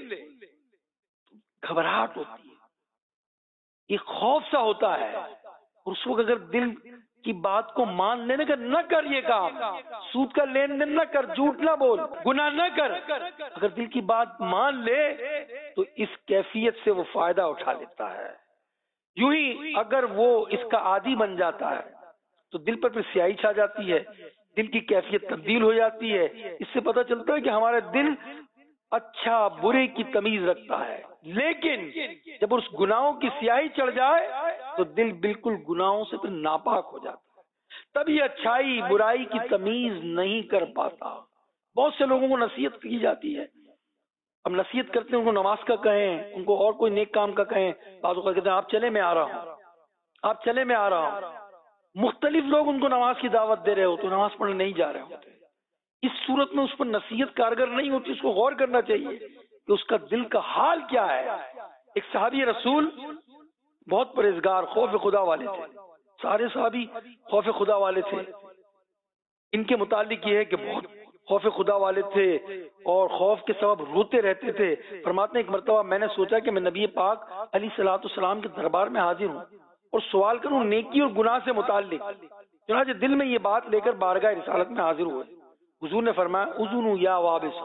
گھبراہٹ ہوتی ہے، یہ خوف سا ہوتا ہے. اس وقت اگر دل کی بات کو مان لینے کا نہ کر یہ کام، سود کا لین دین نہ کر، جھوٹ نہ بول، گناہ نہ کر، اگر دل کی بات مان لے تو اس کیفیت سے وہ فائدہ اٹھا لیتا ہے. یوں ہی اگر وہ اس کا عادی بن جاتا ہے تو دل پر پھر سیاہی چھا جاتی ہے، دل کی کیفیت تبدیل ہو جاتی ہے. اس سے پتہ چلتا ہے کہ ہمارا دل اچھا برے کی تمیز رکھتا ہے، لیکن جب اس گناہوں کی سیاہی چڑھ جائے تو دل بالکل گناہوں سے پھر ناپاک ہو جاتا ہے، تبھی اچھائی برائی کی تمیز نہیں کر پاتا. بہت سے لوگوں کو نصیحت کی جاتی ہے، ہم نصیحت کرتے ہیں ان کو نماز کا کہیں، ان کو اور کوئی نیک کام کا کہیں، بعض اوقات کہتے ہیں آپ چلے میں آ رہا ہوں، آپ چلے میں آ رہا ہوں. مختلف لوگ ان کو نماز کی دعوت دے رہے ہو تو نماز پڑھنے نہیں جا رہے ہوتے. اس صورت میں اس پر نصیحت کارگر نہیں ہوتی. اس کو غور کرنا چاہیے کہ اس کا دل کا حال کیا ہے. ایک صحابی رسول بہت پرہیزگار خوف خدا والے تھے، سارے صحابی خوف خدا والے تھے. ان کے متعلق یہ ہے کہ بہت خوف خدا والے تھے اور خوف کے سبب روتے رہتے تھے. فرماتے ہیں ایک مرتبہ میں نے سوچا کہ میں نبی پاک علیہ الصلوۃ والسلام کے دربار میں حاضر ہوں اور سوال کروں نیکی اور گناہ سے متعلق. چنانچہ دل میں یہ بات لے کر بارگاہ رسالت میں حاضر ہوئے. حضور نے فرمایا اذنوا یا وابس،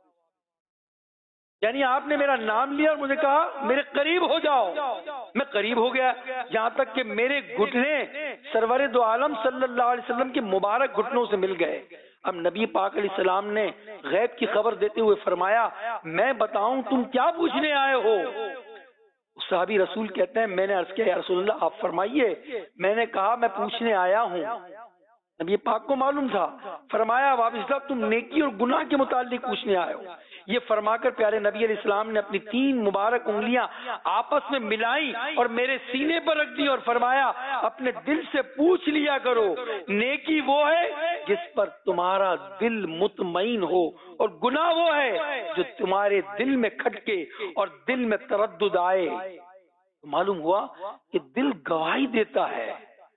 یعنی آپ نے میرا نام لیا اور مجھے کہا میرے قریب ہو جاؤ. میں قریب ہو گیا یہاں تک کہ میرے گھٹنے سرور دو عالم صلی اللہ علیہ وسلم کے مبارک گھٹنوں سے مل گئے. اب نبی پاک علیہ السلام نے غیب کی خبر دیتے ہوئے فرمایا میں بتاؤں تم کیا پوچھنے آئے ہو؟ صحابی رسول کہتے ہیں میں نے عرض کیا یا رسول اللہ آپ فرمائیے. میں نے کہا میں پوچھنے آیا ہوں نبی پاک کو معلوم تھا، فرمایا وابستہ تم نیکی اور گناہ کے متعلق پوچھنے آئے ہو۔ یہ فرما کر پیارے نبی علیہ السلام نے اپنی تین مبارک انگلیاں آپس میں ملائیں اور میرے سینے پر رکھ دی اور فرمایا اپنے دل سے پوچھ لیا کرو، نیکی وہ ہے جس پر تمہارا دل مطمئن ہو، اور گناہ وہ ہے جو تمہارے دل میں کھٹکے اور دل میں تردد آئے۔ معلوم ہوا کہ دل گواہی دیتا ہے۔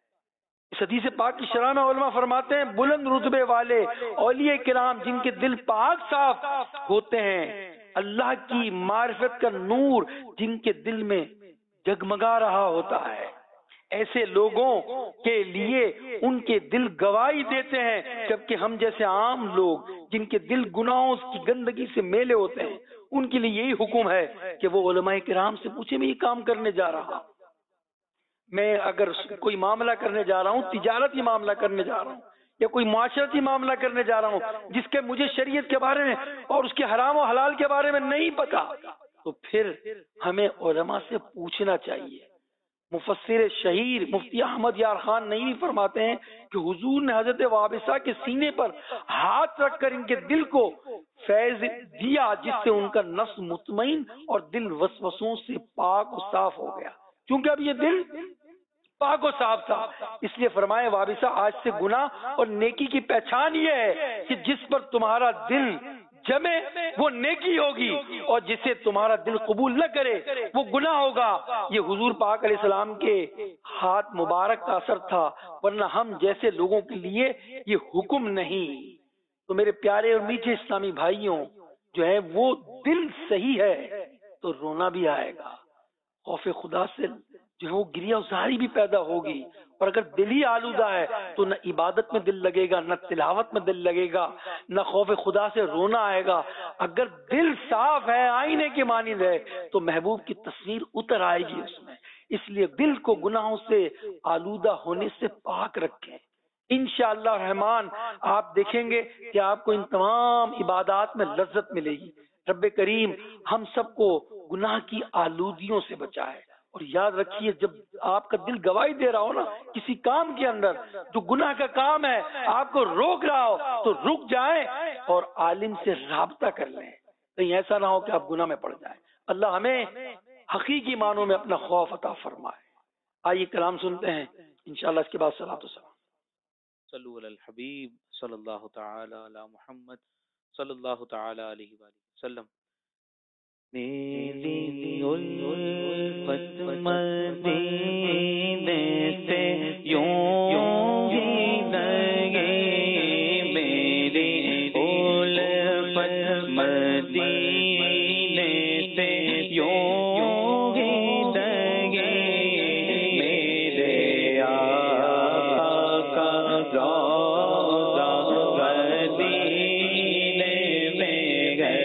اس حدیث پاک کی شرح میں علماء فرماتے ہیں بلند رتبے والے اولیاء کرام جن کے دل پاک صاف ہوتے ہیں، اللہ کی معرفت کا نور جن کے دل میں جگمگا رہا ہوتا ہے، ایسے لوگوں کے لیے ان کے دل گواہی دیتے ہیں، جبکہ ہم جیسے عام لوگ جن کے دل گناہوں کی گندگی سے میلے ہوتے ہیں ان کے لیے یہی حکم ہے کہ وہ علماء کرام سے پوچھے میں یہ کام کرنے جا رہا ہوں، میں اگر کوئی معاملہ کرنے جا رہا ہوں، تجارتی معاملہ کرنے جا رہا ہوں یا کوئی معاشرتی معاملہ کرنے جا رہا ہوں جس کے مجھے شریعت کے بارے میں اور اس کے حرام و حلال کے بارے میں نہیں پتا، تو پھر ہمیں علماء سے پوچھنا چاہیے۔ مفسر شہیر مفتی احمد یار خان نئی فرماتے ہیں کہ حضور نے حضرت وابصہ کے سینے پر ہاتھ رکھ کر ان کے دل کو فیض دیا جس سے ان کا نفس مطمئن اور دل وسوسوں سے پاک و صاف ہو گیا، کیونکہ اب یہ دل پاک و صاف تھا۔ اس لیے فرمائے وابصہ آج سے گناہ اور نیکی کی پہچان یہ ہے کہ جس پر تمہارا دل جمے وہ نیکی ہوگی اور جسے تمہارا دل قبول نہ کرے وہ گناہ ہوگا۔ یہ حضور پاک علیہ السلام کے ہاتھ مبارک کا اثر تھا، ورنہ ہم جیسے لوگوں کے لیے یہ حکم نہیں۔ تو میرے پیارے اور میٹھے اسلامی بھائیوں، جو ہے وہ دل صحیح ہے تو رونا بھی آئے گا، خوف خدا سے جو ہے وہ گریہ ازاری بھی پیدا ہوگی، اور اگر دل ہی آلودہ ہے تو نہ عبادت میں دل لگے گا، نہ تلاوت میں دل لگے گا، نہ خوف خدا سے رونا آئے گا۔ اگر دل صاف ہے، آئینے کے مانند ہے، تو محبوب کی تصویر اتر آئے گی اس میں۔ اس لیے دل کو گناہوں سے آلودہ ہونے سے پاک رکھیں، انشاءاللہ رحمان آپ دیکھیں گے کہ آپ کو ان تمام عبادات میں لذت ملے گی۔ رب کریم ہم سب کو گناہ کی آلودیوں سے بچائے، اور یاد رکھیے جب آپ کا دل گواہی دے رہا ہو نا کسی کام کے اندر جو گناہ کا کام ہے، آپ کو روک رہا ہو تو رک جائیں اور عالم سے رابطہ کر لیں، کہیں ایسا نہ ہو کہ آپ گناہ میں پڑ جائیں۔ اللہ ہمیں حقیقی معنوں میں اپنا خوف عطا فرمائے۔ آئیے کلام سنتے ہیں، انشاءاللہ اس کے بعد صلاۃ و سلام۔ صلو علی الحبیب صلی اللہ تعالی علی محمد صلی اللہ تعالی علیہ وآلہ وسلم۔ میری الفت مدینے سے یوں ہی لگے، میری الفت مدینے سے یوں ہی لگے، میرے آقا کا روضہ مدینے میں گئے،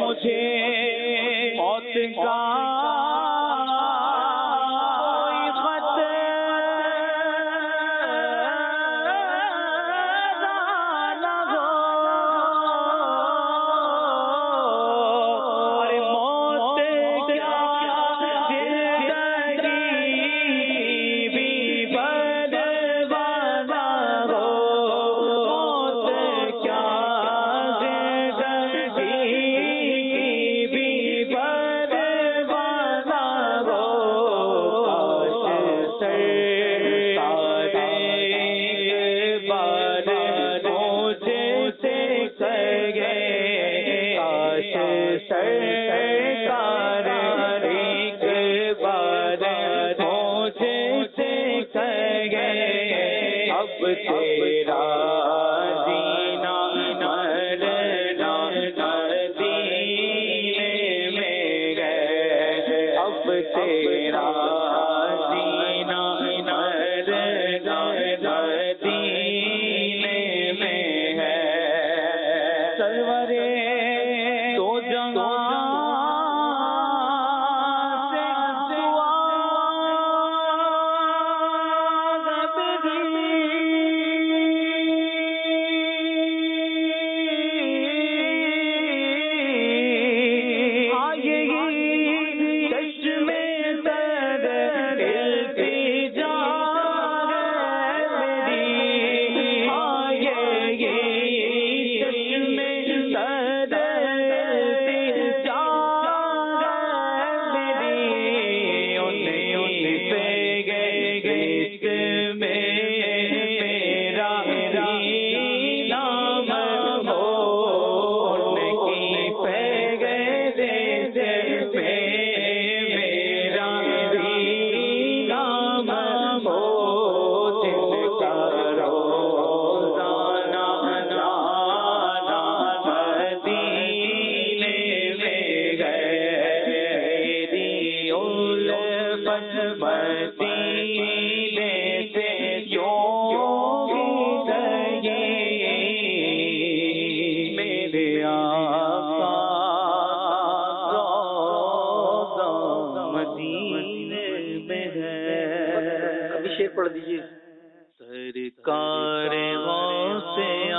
مجھے موت کا کوئی خط نہ ہو، ارے موت کیا زندگی بھی برباد نہ ہو، موت کیا تیرا جینا مرنا مدینے میں ہے، اب تیرا جینا مرنا مدینے میں ہے، سرورے تو جہاں پڑھ دیجیے. سرکار غوث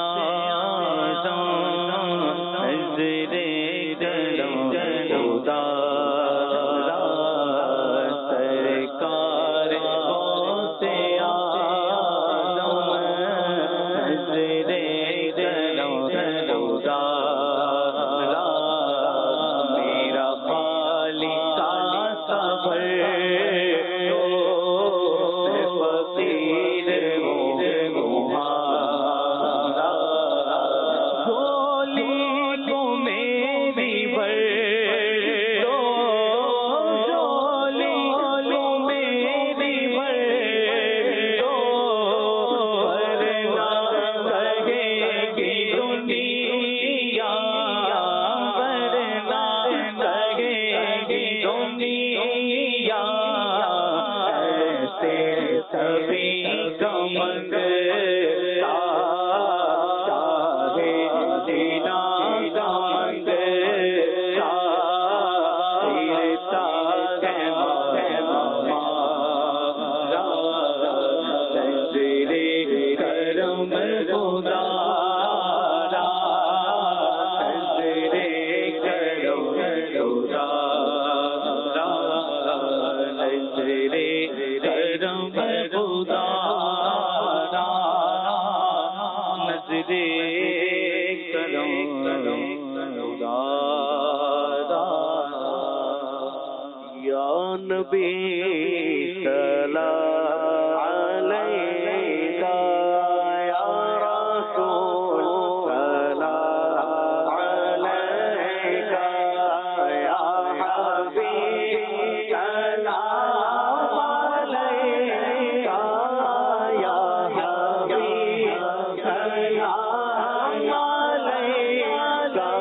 اعظم حضرت کرم خدا، سرکار غوث اعظم حضرت کرم خدا، میرا خالق صبر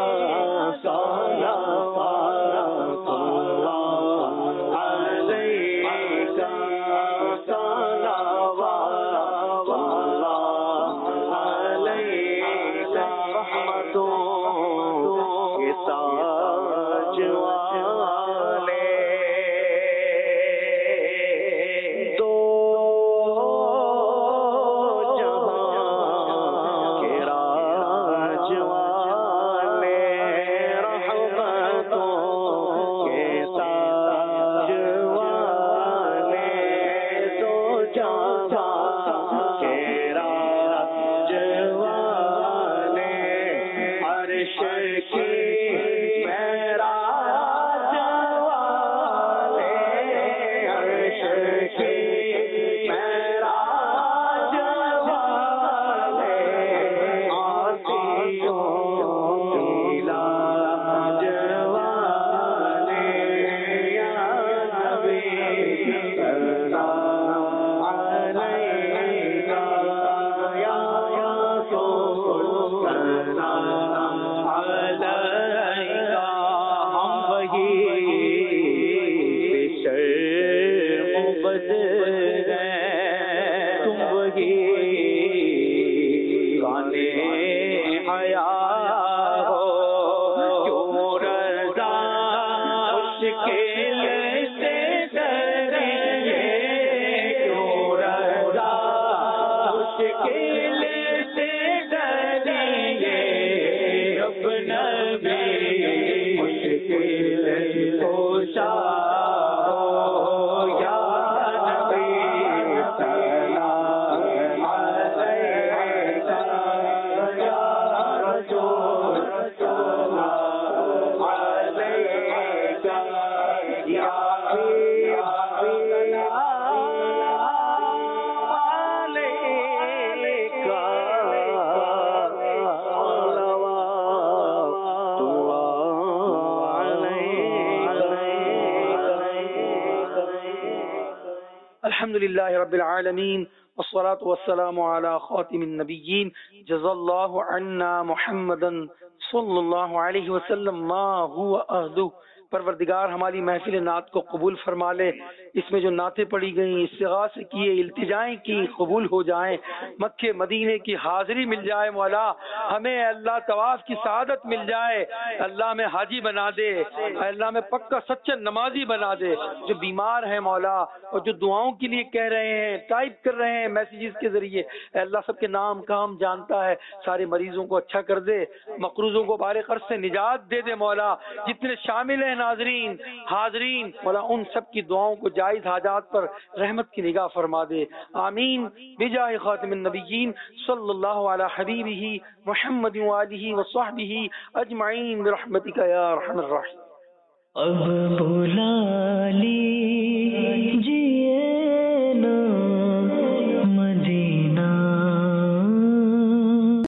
صلوات اللہ علیہ مشکل سے ڈریے کیوں رضا مشکل سے ڈریے رب نبی مشکل کوشا یا نبی سلام علیک یا رسول سلام علیک یا الحمد للہ رب العالمین والصلاة والسلام على خاتم النبیین جزا اللہ عنا محمدا صلی اللہ علیہ وسلم ما هو اہلہ۔ پروردگار ہماری محفل نعت کو قبول فرما لے، اس میں جو نعتیں پڑھی گئیں، استغاثے کیے، التجائیں کی، قبول ہو جائیں، مکے مدینے کی حاضری مل جائے، مولا ہمیں اللہ طواف کی سعادت مل جائے، اللہ میں حاجی بنا دے، اللہ میں پکا سچا نمازی بنا دے، جو بیمار ہیں مولا اور جو دعاؤں کے لیے کہہ رہے ہیں، ٹائپ کر رہے ہیں میسیجز کے ذریعے، اے اللہ سب کے نام کام جانتا ہے، سارے مریضوں کو اچھا کر دے، مقروضوں کو بار قرض سے نجات دے دے مولا، جتنے شامل ہیں ناظرین حاضرین مولا ان سب کی دعاؤں کو جائز حاجات پر رحمت کی نگاہ فرما دے، آمین بجاہ خاتم النبیین صلی اللہ علی حبیبہ محمد وآلہ وصحبہ اجمعین برحمتک یا ارحم الراحمین۔ اب بلا لی